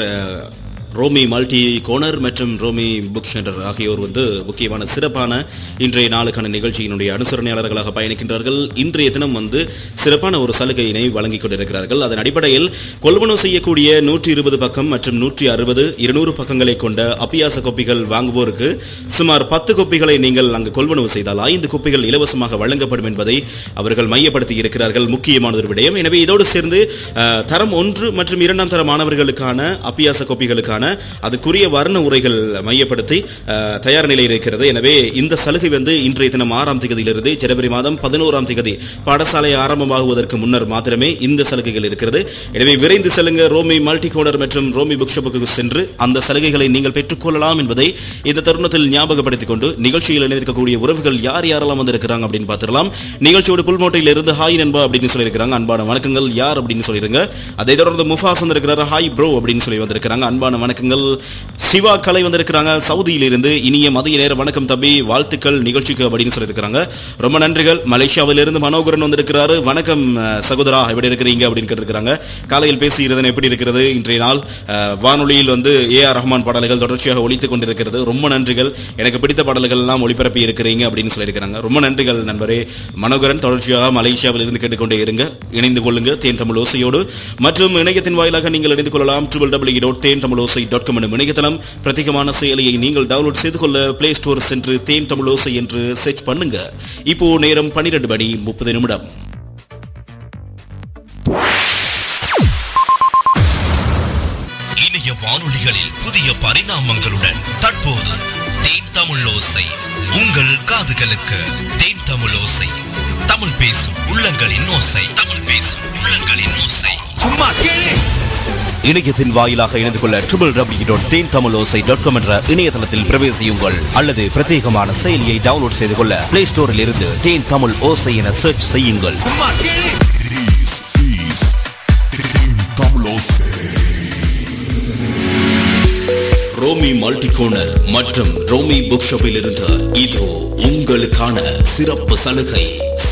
Romi multi corner மற்றும் ரோமி புக் சென்டர் ஆகியோர் முக்கியமான சிறப்பான இன்றைய நாளுக்கான நிகழ்ச்சியினுடைய அனுசரணையாளர்களாக பயணிக்கின்றார்கள். இன்றைய தினம் சிறப்பான ஒரு சலுகையினை வழங்கிக் கொண்டிருக்கிறார்கள். அதன் அடிப்படையில் கொள்வனவு செய்யக்கூடிய 120 பக்கம் மற்றும் 160, 200 பக்கங்களை கொண்ட அப்பியாச கோப்பிகள் வாங்குவோருக்கு சுமார் 10 கோப்பிகளை நீங்கள் அங்கு கொள்வனவு செய்தால் 5 கோப்பிகள் இலவசமாக வழங்கப்படும் என்பதை அவர்கள் மையப்படுத்தி இருக்கிறார்கள். முக்கியமான ஒரு விடயம். எனவே இதோடு சேர்ந்து தரம் 1 மற்றும் 2ஆம் தர மாணவர்களுக்கான அப்பியாச கோப்பிகளுக்கான அதுக்குரிய வர்ண உரைகள் மையப்படுத்தி தயார் நிலையில் இருக்கிறது. எனவே இந்த சலுகை இன்றைய தினம் 6ஆம் தேதியிலிருந்து ஜனவரி மாதம் 11ஆம் தேதி பாடசாலை ஆரம்பமாகுவதற்கு முன்னர் மாத்திரமே இந்த சலுகைகள் இருக்கிறது. எனவே விரைந்து செல்லுங்க. ரோமி மல்டி கோனர் மற்றும் ரோமி புக் ஷாப்புக்கு சென்று அந்த சலுகைகளை நீங்கள் பெற்றுக்கொள்ளலாம் என்பதை இந்த தருணத்தில் ஞாபகப்படுத்திக் கொண்டு நிகழ்ச்சியில் இணைந்திருக்கக்கூடிய உறவுகள் யார் யாரெல்லாம் வந்திருக்கிறாங்க அப்படின்னு பார்த்துடலாம். நிகழ்ச்சியோட புல்மோட்டையில் இருந்து ஹாய் நண்பா அப்படின்னு சொல்லியிருக்கிறாங்க. அன்பான வணக்கங்கள் யார் அப்படின்னு சொல்லிருங்க. அதை தொடர்ந்து முஃபாஸ் வந்திருக்கிறார். ஹாய் ப்ரோ அப்படின்னு சொல்லி வந்திருக்கிறாங்க. அன்பான வணக்கங்கள். சிவா கலை வந்திருக்கிறாங்க சவுதியிலிருந்து. இனிய மதிய நேர வணக்கம் தம்பி, வாழ்த்துக்கள் நிகழ்ச்சிக்கு அப்படின்னு சொல்லியிருக்கிறாங்க. ரொம்ப நன்றிகள். மலேசியாவிலிருந்து மனோகரன் வந்திருக்கிறாரு. வணக்கம் சகோதரா, எப்படி இருக்கிறீங்க அப்படின்னு கேட்டிருக்கிறாங்க. காலையில் பேசுகிறது எப்படி இருக்கிறது? இன்றைய நாள் வானொலியில் ஏஆர் ரஹ்மான் பாடல்கள் தொடர்ச்சியாக ஒலித்துக் கொண்டிருக்கிறது. ரொம்ப நன்றிகள். எனக்கு பிடித்த பாடல்கள் எல்லாம் ஒளிபரப்பி இருக்கிறீங்க அப்படின்னு சொல்லியிருக்கிறாங்க. ரொம்ப நன்றிகள் நண்பரே மனோகரன். தொடர்ச்சியாக மலேசியாவில் இருந்து கேட்டுக்கொண்டே இருங்க. இணைந்து கொள்ளுங்க தேன் தமிழ் ஓசையோடு. மற்றும் இணையத்தின் வாயிலாக நீங்கள் இணைந்து கொள்ளலாம். www.tentamilosi.com எனும் இணையதளம் பிரத்யேகமான செயலியை நீங்கள் டவுன்லோட் செய்து கொள்ள பிளே ஸ்டோர் சென்று தேன் தமிழ் ஓசை என்று சர்ச் பண்ணுங்க. இப்போ நேரம் 12 மணி 30 நிமிடம். புதிய வானொலிகளில் புதிய பரிணாமங்களுடன் தற்போது தேன் தமிழ் ஓசை உங்கள் காதுகளுக்கு. தேன் தமிழ் ஓசை, தமிழ் பேசும் உள்ளங்களின் ஓசை. தமிழ் பேசும் உள்ளங்களின் ஓசை. சும்மா கேளு. இணையத்தின் வாயிலாக இணைந்து கொள்ள www.tentamilossai.com என்ற இணையதளத்தில் பிரவேசியுங்கள். அல்லது பிரத்யேகமான செயலியை டவுன்லோட் செய்து கொள்ள பிளே ஸ்டோரில் இருந்து தேன் தமிழ் ஓசை என சர்ச் செய்யுங்கள். ரோமி மல்டி கோர்னர் மற்றும் ரோமி புக் ஷாப்பில் இருந்து இதோ உங்களுக்கான சிறப்பு சலுகை.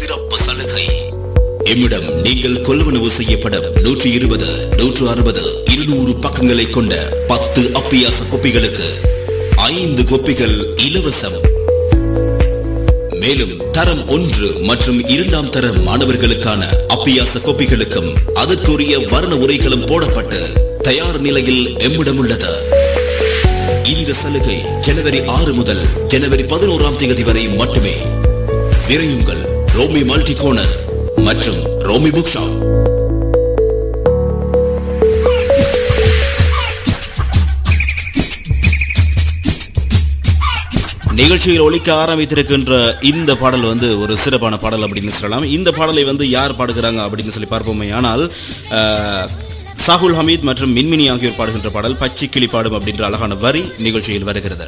எம்மிடம் நீங்கள் கொள்வனவு செய்யப்படும் 120, 160, 200 பக்கங்களை கொண்ட 10 அப்பியாச கோப்பிகளுக்கு 5 கோப்பிகள் இலவசம். மேலும் தரம் 1 மற்றும் 2ஆம் தர மாணவர்களுக்கான அப்பியாச கோப்பிகளுக்கும் அதற்குரிய வர்ண உரைகளும் போடப்பட்டு தயார் நிலையில் எம்மிடம் உள்ளது. இந்த சலுகை ஜனவரி 6 முதல் ஜனவரி 11ஆம் தேதி வரை மட்டுமே. விரையுங்கள். ரோமி மல்டி கோர்னர் மற்றும் ரோமி புக் ஷாப். நிகழ்ச்சியில் ஒலிக்க ஆரம்பித்திருக்கின்ற இந்த பாடல் ஒரு சிறப்பான பாடல் அப்படின்னு சொல்லலாம். இந்த பாடலை யார் பாடுகிறாங்க அப்படின்னு சொல்லி பார்ப்போமே. ஆனால் சாகுல் ஹமீத் மற்றும் மின்மினி ஆகியோர் பாடுகின்ற பாடல் பச்சை கிளி பாடும் அப்படின்ற அழகான வரி நிகழ்ச்சியில் வருகிறது.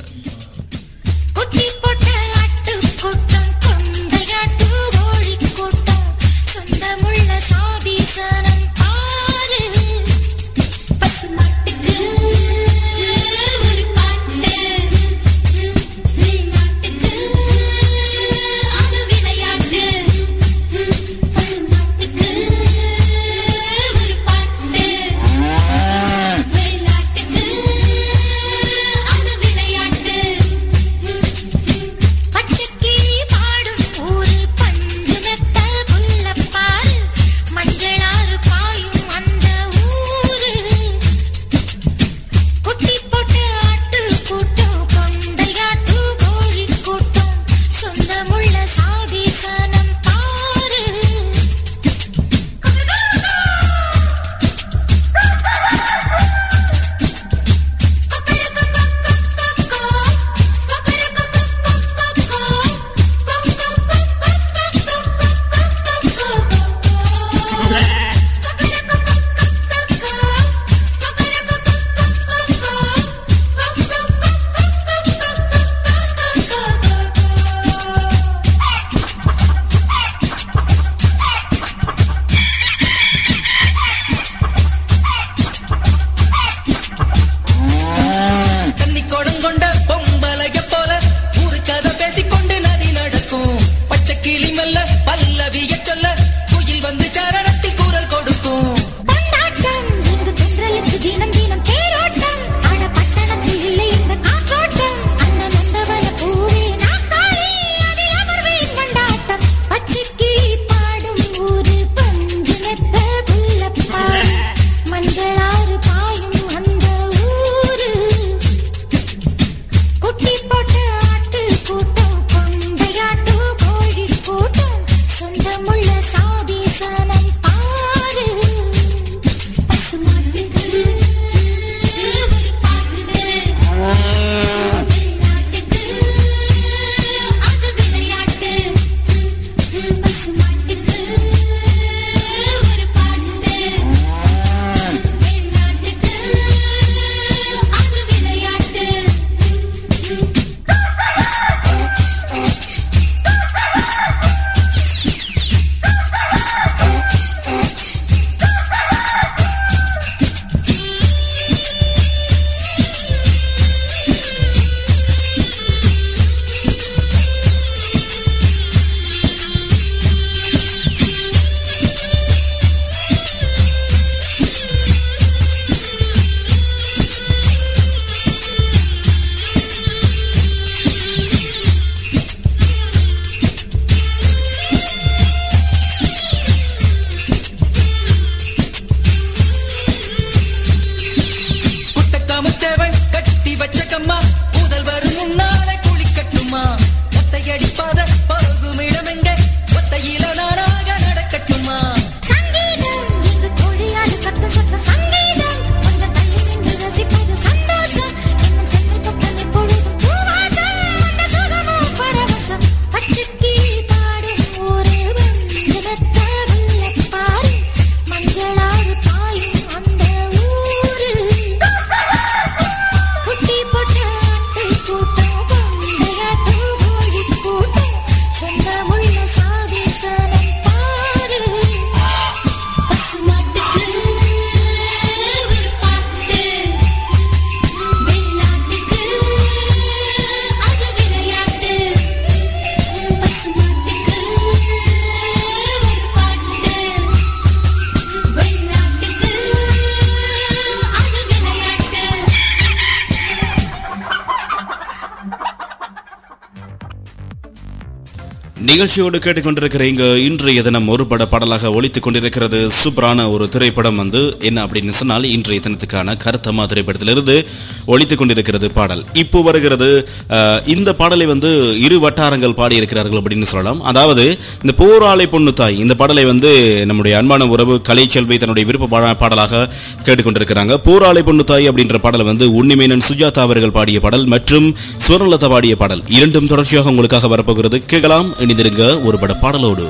சங்கீதம் எங்கு கோழியாடு சத்த சத்த சங்கீதம் கொஞ்சம் தள்ளி நின்று ரசிப்போம் நிகழ்ச்சியோடு கேட்டுக்கொண்டிருக்கிறீங்க. இன்றைய தினம் ஒரு பட பாடலாக ஒலித்துக் கொண்டிருக்கிறது. சூப்பரான ஒரு திரைப்படம் என்ன அப்படின்னு சொன்னால், இன்றைய தினத்துக்கான கருத்தம்மா திரைப்படத்திலிருந்து ஒலித்துக் கொண்டிருக்கிறது பாடல். இப்போ வருகிறது. இந்த பாடலை இரு வட்டாரங்கள் பாடியிருக்கிறார்கள் அப்படின்னு சொல்லலாம். அதாவது இந்த போராளை பொண்ணு தாய் இந்த பாடலை நம்முடைய அன்பான உறவு கலைச்செல்வி தன்னுடைய விருப்ப பாடலாக கேட்டுக்கொண்டிருக்கிறாங்க. போராளை பொண்ணு தாய் அப்படின்ற பாடல் உன்னிமேனன் சுஜாதா அவர்கள் பாடிய பாடல் மற்றும் ஸ்வர்ணலதா பாடிய பாடல் இரண்டும் தொடர்ச்சியாக உங்களுக்காக வரப்போகிறது. கேட்கலாம், இணைந்திருங்க ஒரு பட பாடலோடு.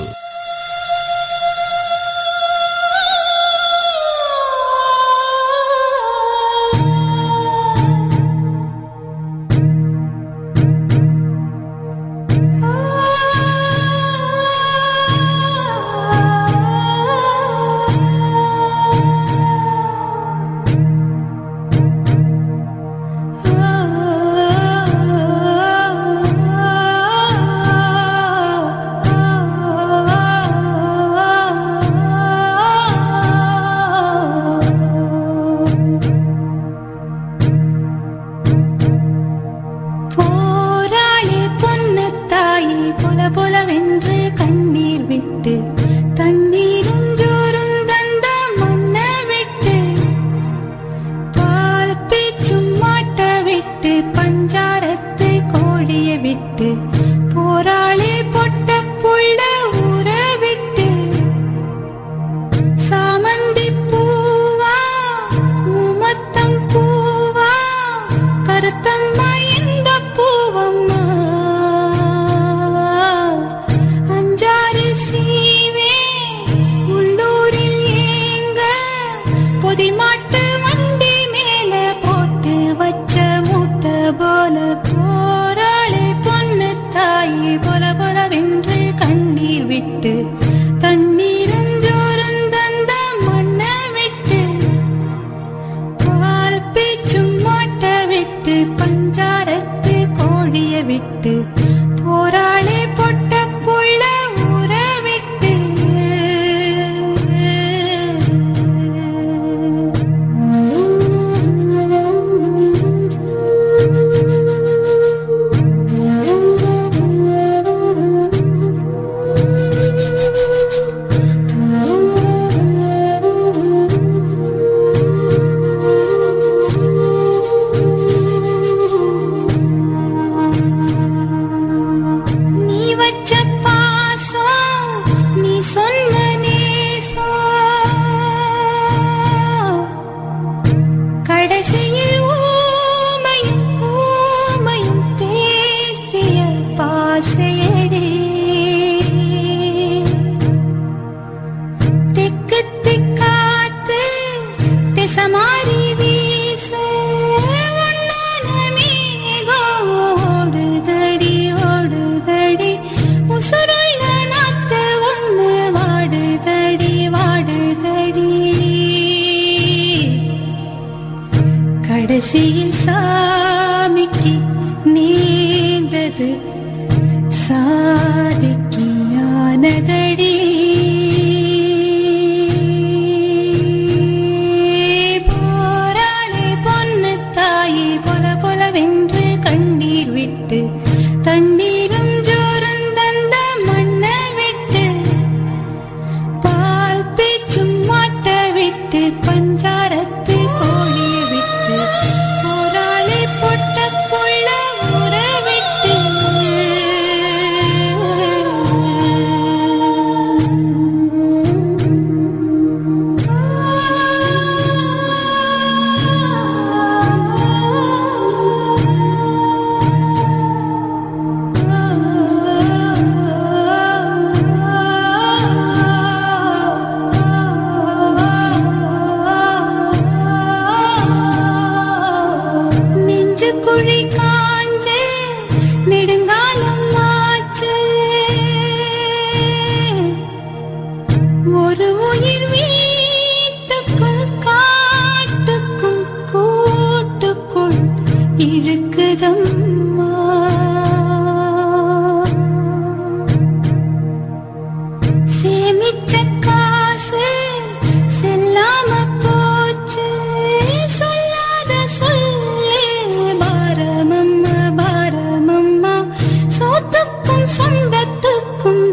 சொந்தத்துக்கும்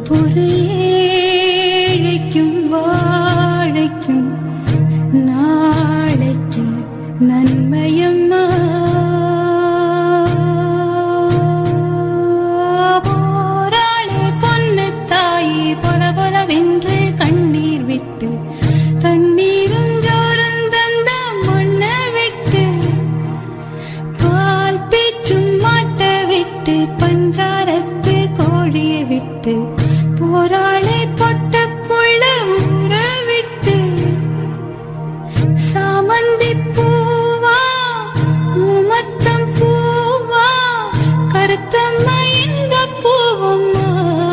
ஒரு ஏழைக்கும் வாழைக்கும் நாளைக்கு நன்மையம்மா. போராளே பொன்னு தாயி பொல பொலவென்று கண்ணீர் விட்டு தண்ணீரும் ஜோரும் தந்த மண்ணை விட்டு பால் பேச்சும் மாட்ட விட்டு பஞ்சாரத்து கோழியை விட்டு போராளே பொட்ட புள்ள ஊற விட்டு சாமந்தி பூவா உமத்தம் பூவா கருத்தம்மா இந்த பூவம்மா.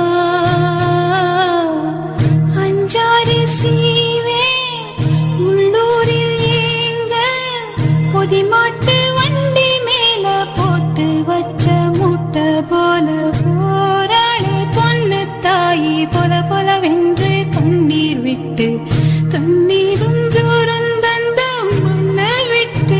அஞ்சாரி சீவே உள்ளூரில் ஏங்க பொதிமாட்டு வண்டி மேல போட்டு வச்ச முட்டை போல போராளே பொன்னு தாயி பொல பொலவென்று கண்ணீர் விட்டு தண்ணீரும் ஜோரும் தந்த மண்ணை விட்டு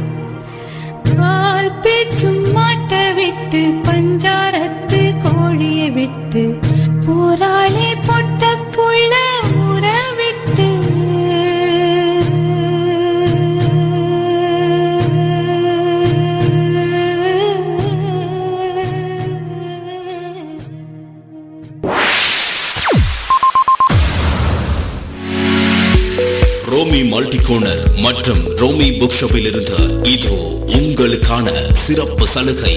பால் பேச்சும் மாட்ட விட்டு பஞ்சாரத்து கோழியை விட்டு போராளே பொட்ட புள்ள ஊற விட்டு. ரோமி மல்டி கோர்னர் மற்றும் ரோமி புக் ஷாப்பில் இருந்து இதோ உங்களுக்கான சிறப்பு சலுகை.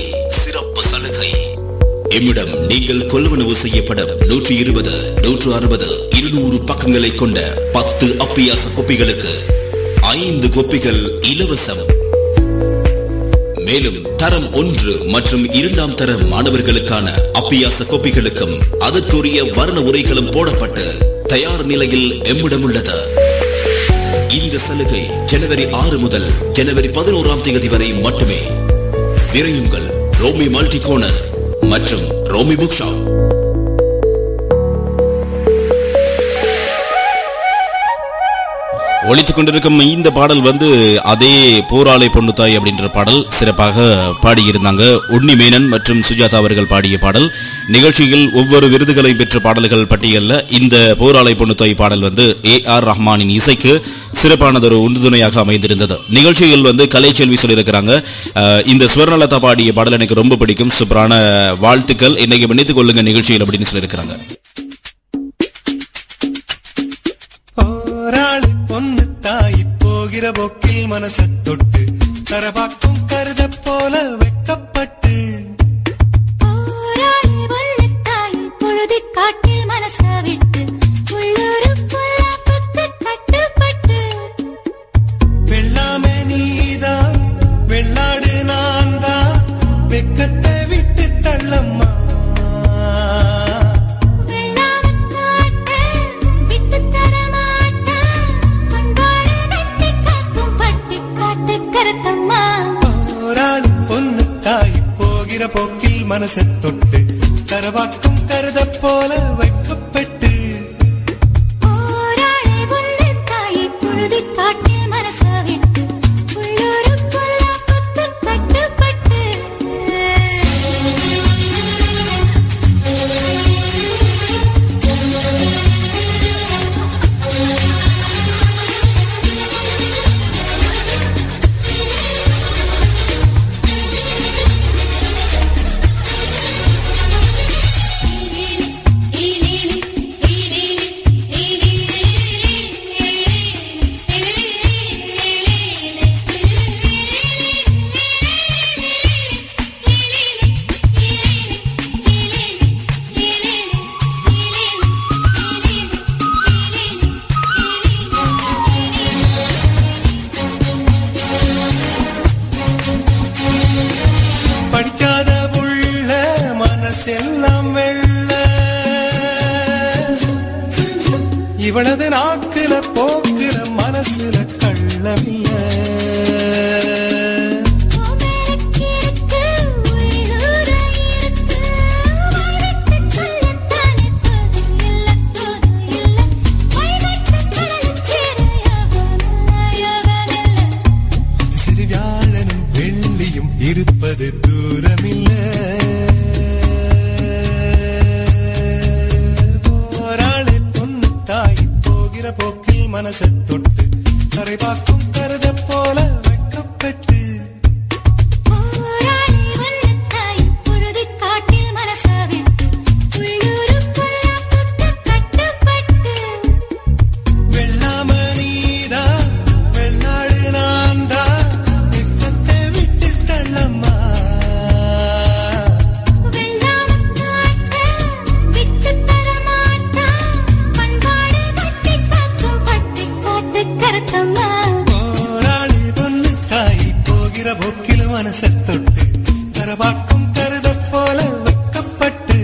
எம்மிடம் நீங்கள் கொள்வனவு செய்யப்படும் 120, 160, 200 பக்கங்களை கொண்ட 10 அப்பியாச கோப்பிகளுக்கு 5 கோப்பிகள் இலவசம். மேலும் தரம் 1 மற்றும் 2ஆம் தர மாணவர்களுக்கான அப்பியாச கோப்பிகளுக்கும் அதற்குரிய வர்ண உரைகளும் போடப்பட்டு தயார் நிலையில் எம்மிடம் உள்ளது. இந்த சலுகை ஜனவரி 6 முதல் ஜனவரி 11ஆம் தேதி வரை மட்டுமே. விரையுங்கள் ரோமி மல்டி கோர்னர் மற்றும் ரோமி புக் ஷாப். ஒலித்துக் கொண்டிருக்கும் இந்த பாடல் அதே போராளை பொண்ணுத்தாய் அப்படின்ற பாடல் சிறப்பாக பாடியிருந்தாங்க. உன்னி மேனன் மற்றும் சுஜாதா அவர்கள் பாடிய பாடல். நிகழ்ச்சியில் ஒவ்வொரு விருதுகளை பெற்ற பாடல்கள் பட்டியல்ல இந்த போராளை பொண்ணுத்தாய் பாடல் A.R. ரஹ்மானின் இசைக்கு சிறப்பானதொரு உறுதுணையாக அமைந்திருந்தது. நிகழ்ச்சியில் கலைச்செல்வி சொல்லியிருக்கிறாங்க, இந்த ஸ்வர்ணலதா பாடிய பாடல் எனக்கு ரொம்ப பிடிக்கும், சூப்பரான வாழ்த்துக்கள், இன்னைக்கு பண்ணித்துக் கொள்ளுங்க நிகழ்ச்சியில் அப்படின்னு சொல்லியிருக்கிறாங்க. பொன்னு தாய் போகிற போக்கில் மனசை தொட்டு தரபாக்கும் கருத போல வெக்கப்பட்டு பொழுதி காட்டில் மனச விட்டு உள்ளூரு பொல்லாப்புக்கு கட்டுப்பட்டு வெள்ளாமே நீதான் வெள்ளாடு நான் தான் வெக்கத்தை விட்டு தள்ளம்மா. பொன்னு தாய் போகிற போக்கில் மனசை தொட்டு கரவாக்கும் கருத போல வைக்கப்பட்டு பொழுதி காட்டில் மனச விட்டு உள்ளூரு பொல்லாப்புக்கு கட்டுப்பட்டு படிக்காத உள்ள மனசெல்லாம் வெள்ள இவளது நாக்குல போக்குல மனசுல கள்ளமில்ல. சிறுவியாழனும் வெள்ளியும் இருப்பது தூரமில்லை. மனசை தொட்டு கரை பார்க்கும் கருத போல வைக்கப்பட்டு மனசை தொட்டு கரவாக்கும் கருத போல வைக்கப்பட்டு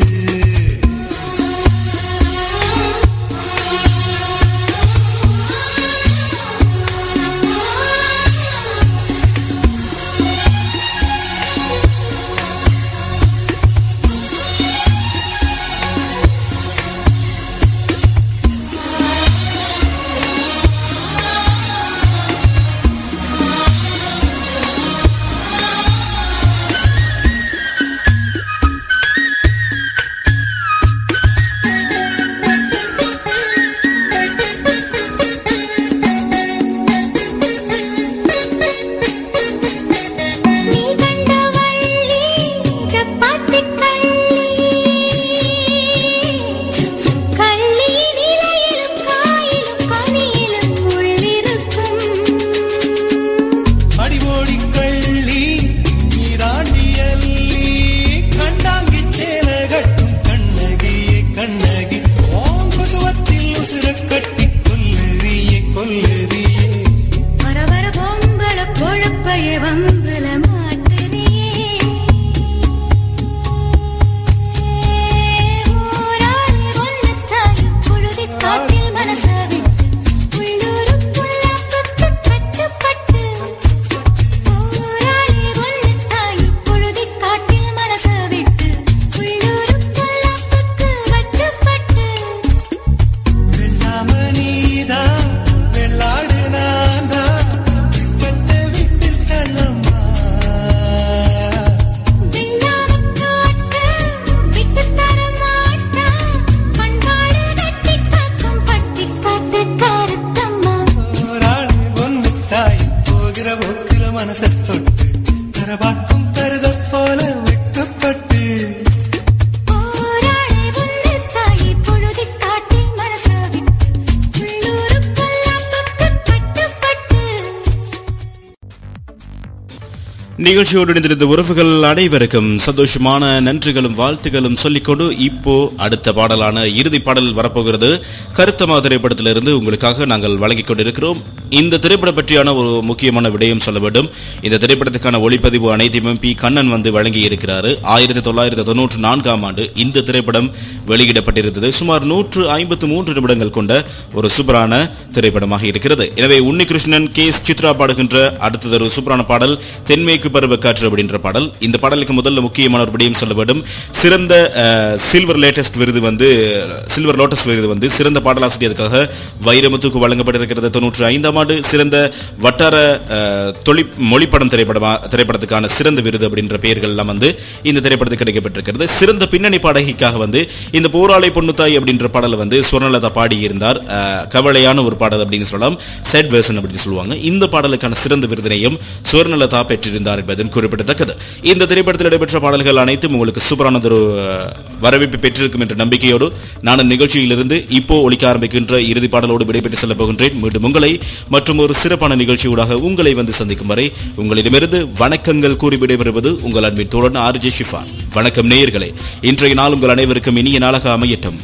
நிகழ்ச்சியோடு இணைந்திருந்த உறவுகள் அனைவருக்கும் சந்தோஷமான நன்றிகளும் வாழ்த்துகளும் சொல்லிக்கொண்டு இப்போ அடுத்த பாடலான இறுதி பாடல் வரப்போகிறது. கருத்தமா திரைப்படத்திலிருந்து உங்களுக்காக நாங்கள் வழங்கிக் கொண்டிருக்கிறோம். இந்த திரைப்படம் பற்றியான ஒரு முக்கியமான விடயம் சொல்ல வேண்டும். இந்த திரைப்படத்துக்கான ஒளிப்பதிவு அனைத்தையும் பி கண்ணன் வழங்கி இருக்கிறார். 1994ஆம் ஆண்டு இந்த திரைப்படம் வெளியிடப்பட்டிருந்தது. சுமார் 153 நிமிடங்கள் கொண்ட ஒரு சூப்பரான திரைப்படமாக இருக்கிறது. எனவே உன்னிகிருஷ்ணன் கே எஸ் சித்ரா பாடுகின்ற அடுத்தது ஒரு சூப்பரான பாடல் தென்மேற்கு பருவ காற்று அப்படின்ற பாடல். இந்த பாடலுக்கு முதல்ல முக்கியமான ஒரு விடயம் சொல்ல வேண்டும். சிறந்த சில்வர் லோட்டஸ் விருது சிறந்த பாடலாசிரியருக்காக வைரமுத்துக்கு வழங்கப்பட்டிருக்கிறது 95ஆம் ஆண்டு. சிறந்த வட்டார மொழிப்படம் திரைப்படத்துக்கான சிறந்த விருது அப்படின்ற பெயர்கள் எல்லாம் இந்த திரைப்படத்துக்கு கிடைக்கப்பட்டிருக்கிறது. சிறந்த பின்னணி பாடகிக்காக இந்த போராளை பொண்ணுத்தாய் அப்படின்ற பாடலை சுவர்ணலதா பாடியிருந்தார். கவலையான ஒரு பாடல் அப்படின்னு சொல்லலாம், செட் வெர்ஷன் அப்படின்னு சொல்லுவாங்க. இந்த பாடலுக்கான சிறந்த விருதினையும் சுவர்ணலதா பெற்றிருந்தார் என்பது குறிப்பிடத்தக்கது. இந்த திரைப்படத்தில் இடம்பெற்ற பாடல்கள் அனைத்தும் உங்களுக்கு சூப்பரானதொரு வரவேற்பு பெற்றிருக்கும் என்ற நம்பிக்கையோடு நான் நிகழ்ச்சியிலிருந்து இப்போ ஒலிக்க ஆரம்பிக்கின்ற இறுதி பாடலோடு விடைபெற்று செல்ல போகின்றேன். மீண்டும் உங்களை மற்றும் ஒரு சிறப்பான நிகழ்ச்சியூடாக உங்களை சந்திக்கும் வரை உங்களிடமிருந்து வணக்கங்கள் கூறி விடைபெறுவது உங்கள் அன்பின் தோழன் ஆர்ஜே ஷிஃபான். வணக்கம் நேயர்களே. இன்றைய நாள் உங்கள் அனைவருக்கும் இனிய நாளாக அமையட்டும்.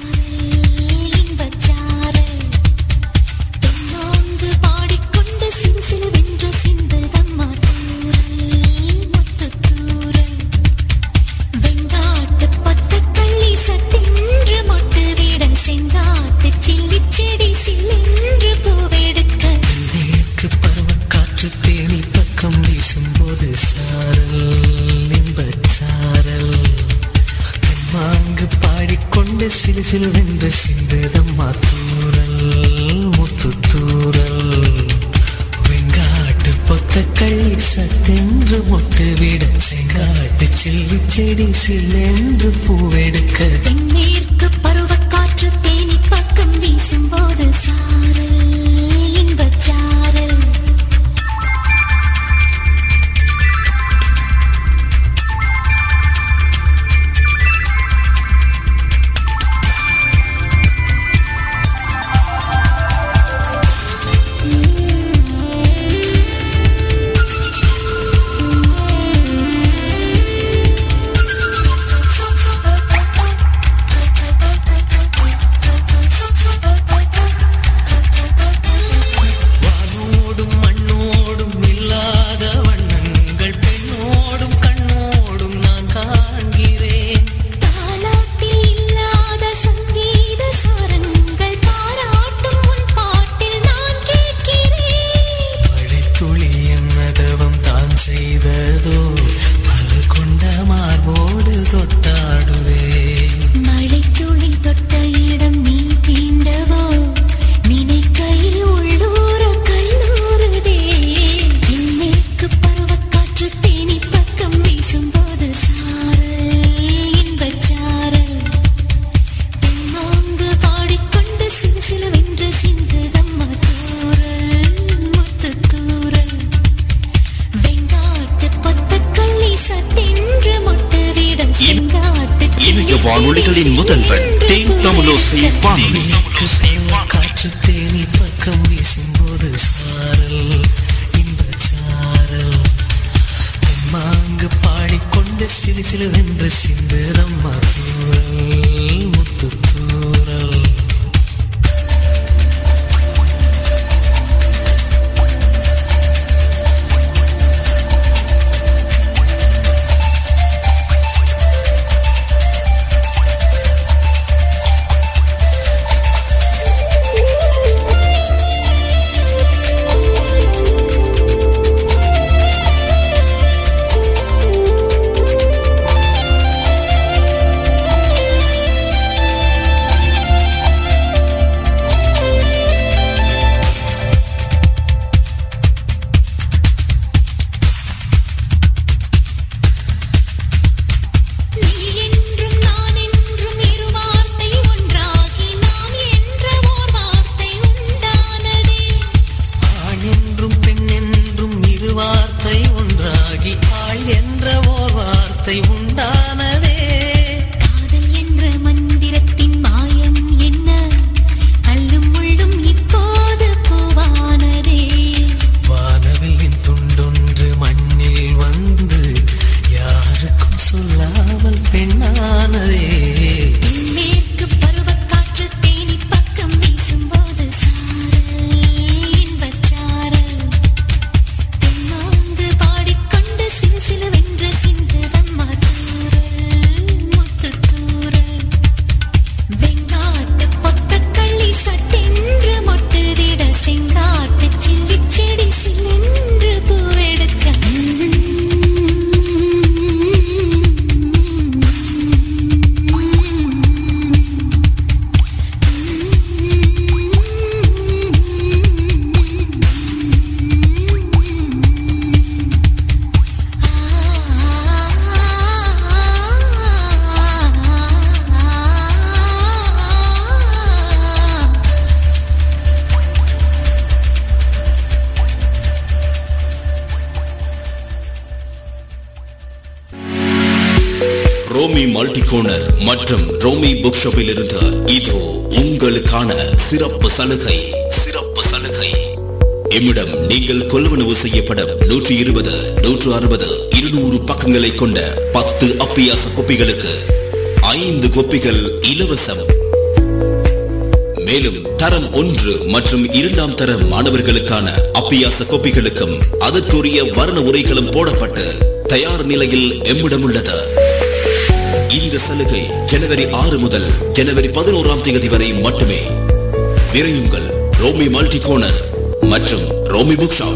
சிலுவென்று சிந்ததம்மா தூரல் முத்துத்தூரல் வெங்காட்டு பொத்த கள்ளி சட்டென்று மொட்டு விட செங்காட்டு சில்லி செடி சில்லென்று பூவெடுக்க தென்மேற்கு பருவ காற்று தேனி பக்கம் வீசும்போது சாரல் வானொலிகளின் முதல்வன் தேன் தமிழோசை வானொலி. காற்று தேனி பக்கம் வீசும்போது சாரல் இன்பச்சாரல் தெம்மாங்கு பாடிக்கொண்டு சிறு சிறு வென்று சிந்துரம்மா தூரல் முத்து தூரல். ரோமி மல்டி கோர்னர் மற்றும் ரோமி புக் ஷாப்பில் இருந்து இதோ உங்களுக்கான சிறப்பு சலுகை. எம்மிடம் நீங்கள் கொள்வனவு செய்யப்படும் 120, 160, 200 பக்கங்களை கொண்ட 10 அப்பியாச கோப்பிகளுக்கு 5 கோப்பிகள் இலவசம். மேலும் தரம் 1 மற்றும் 2ஆம் தர மாணவர்களுக்கான அப்பியாச கோப்பிகளுக்கும் அதற்குரிய வர்ண உரைகளும் போடப்பட்டு தயார் நிலையில் எம்மிடம் உள்ளது. இந்த சலுகை ஜனவரி 6 முதல் ஜனவரி 11ஆம் தேதி வரை மட்டுமே. விரையுங்கள் ரோமி மல்டி கோர்னர் மற்றும் ரோமி புக் ஷாப்.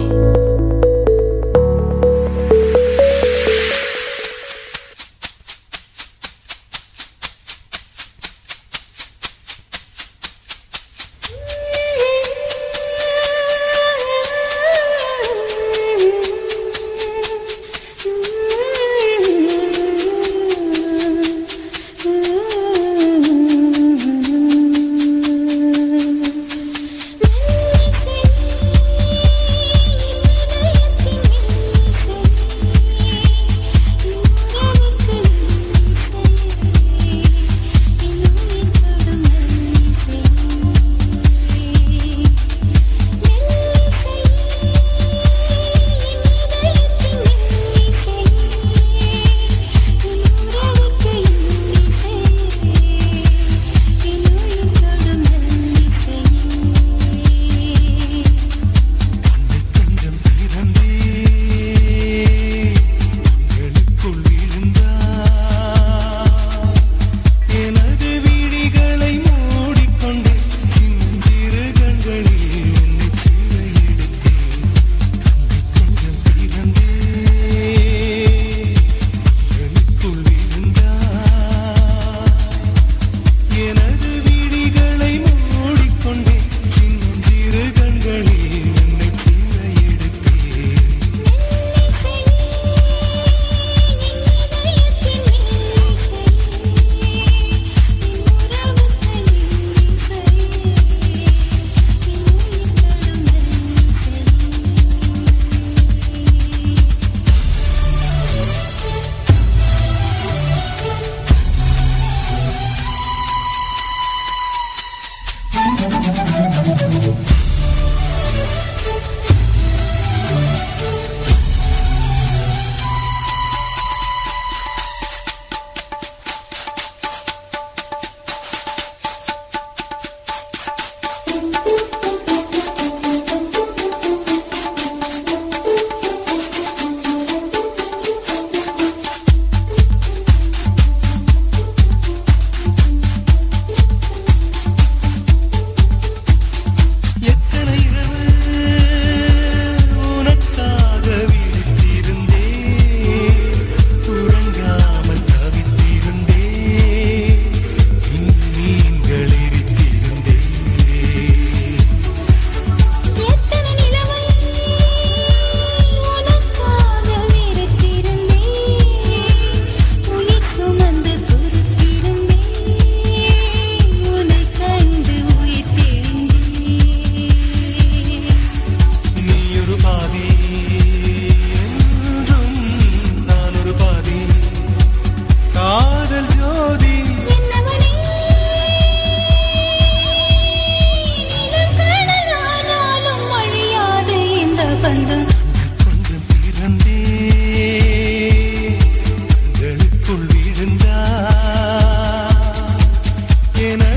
என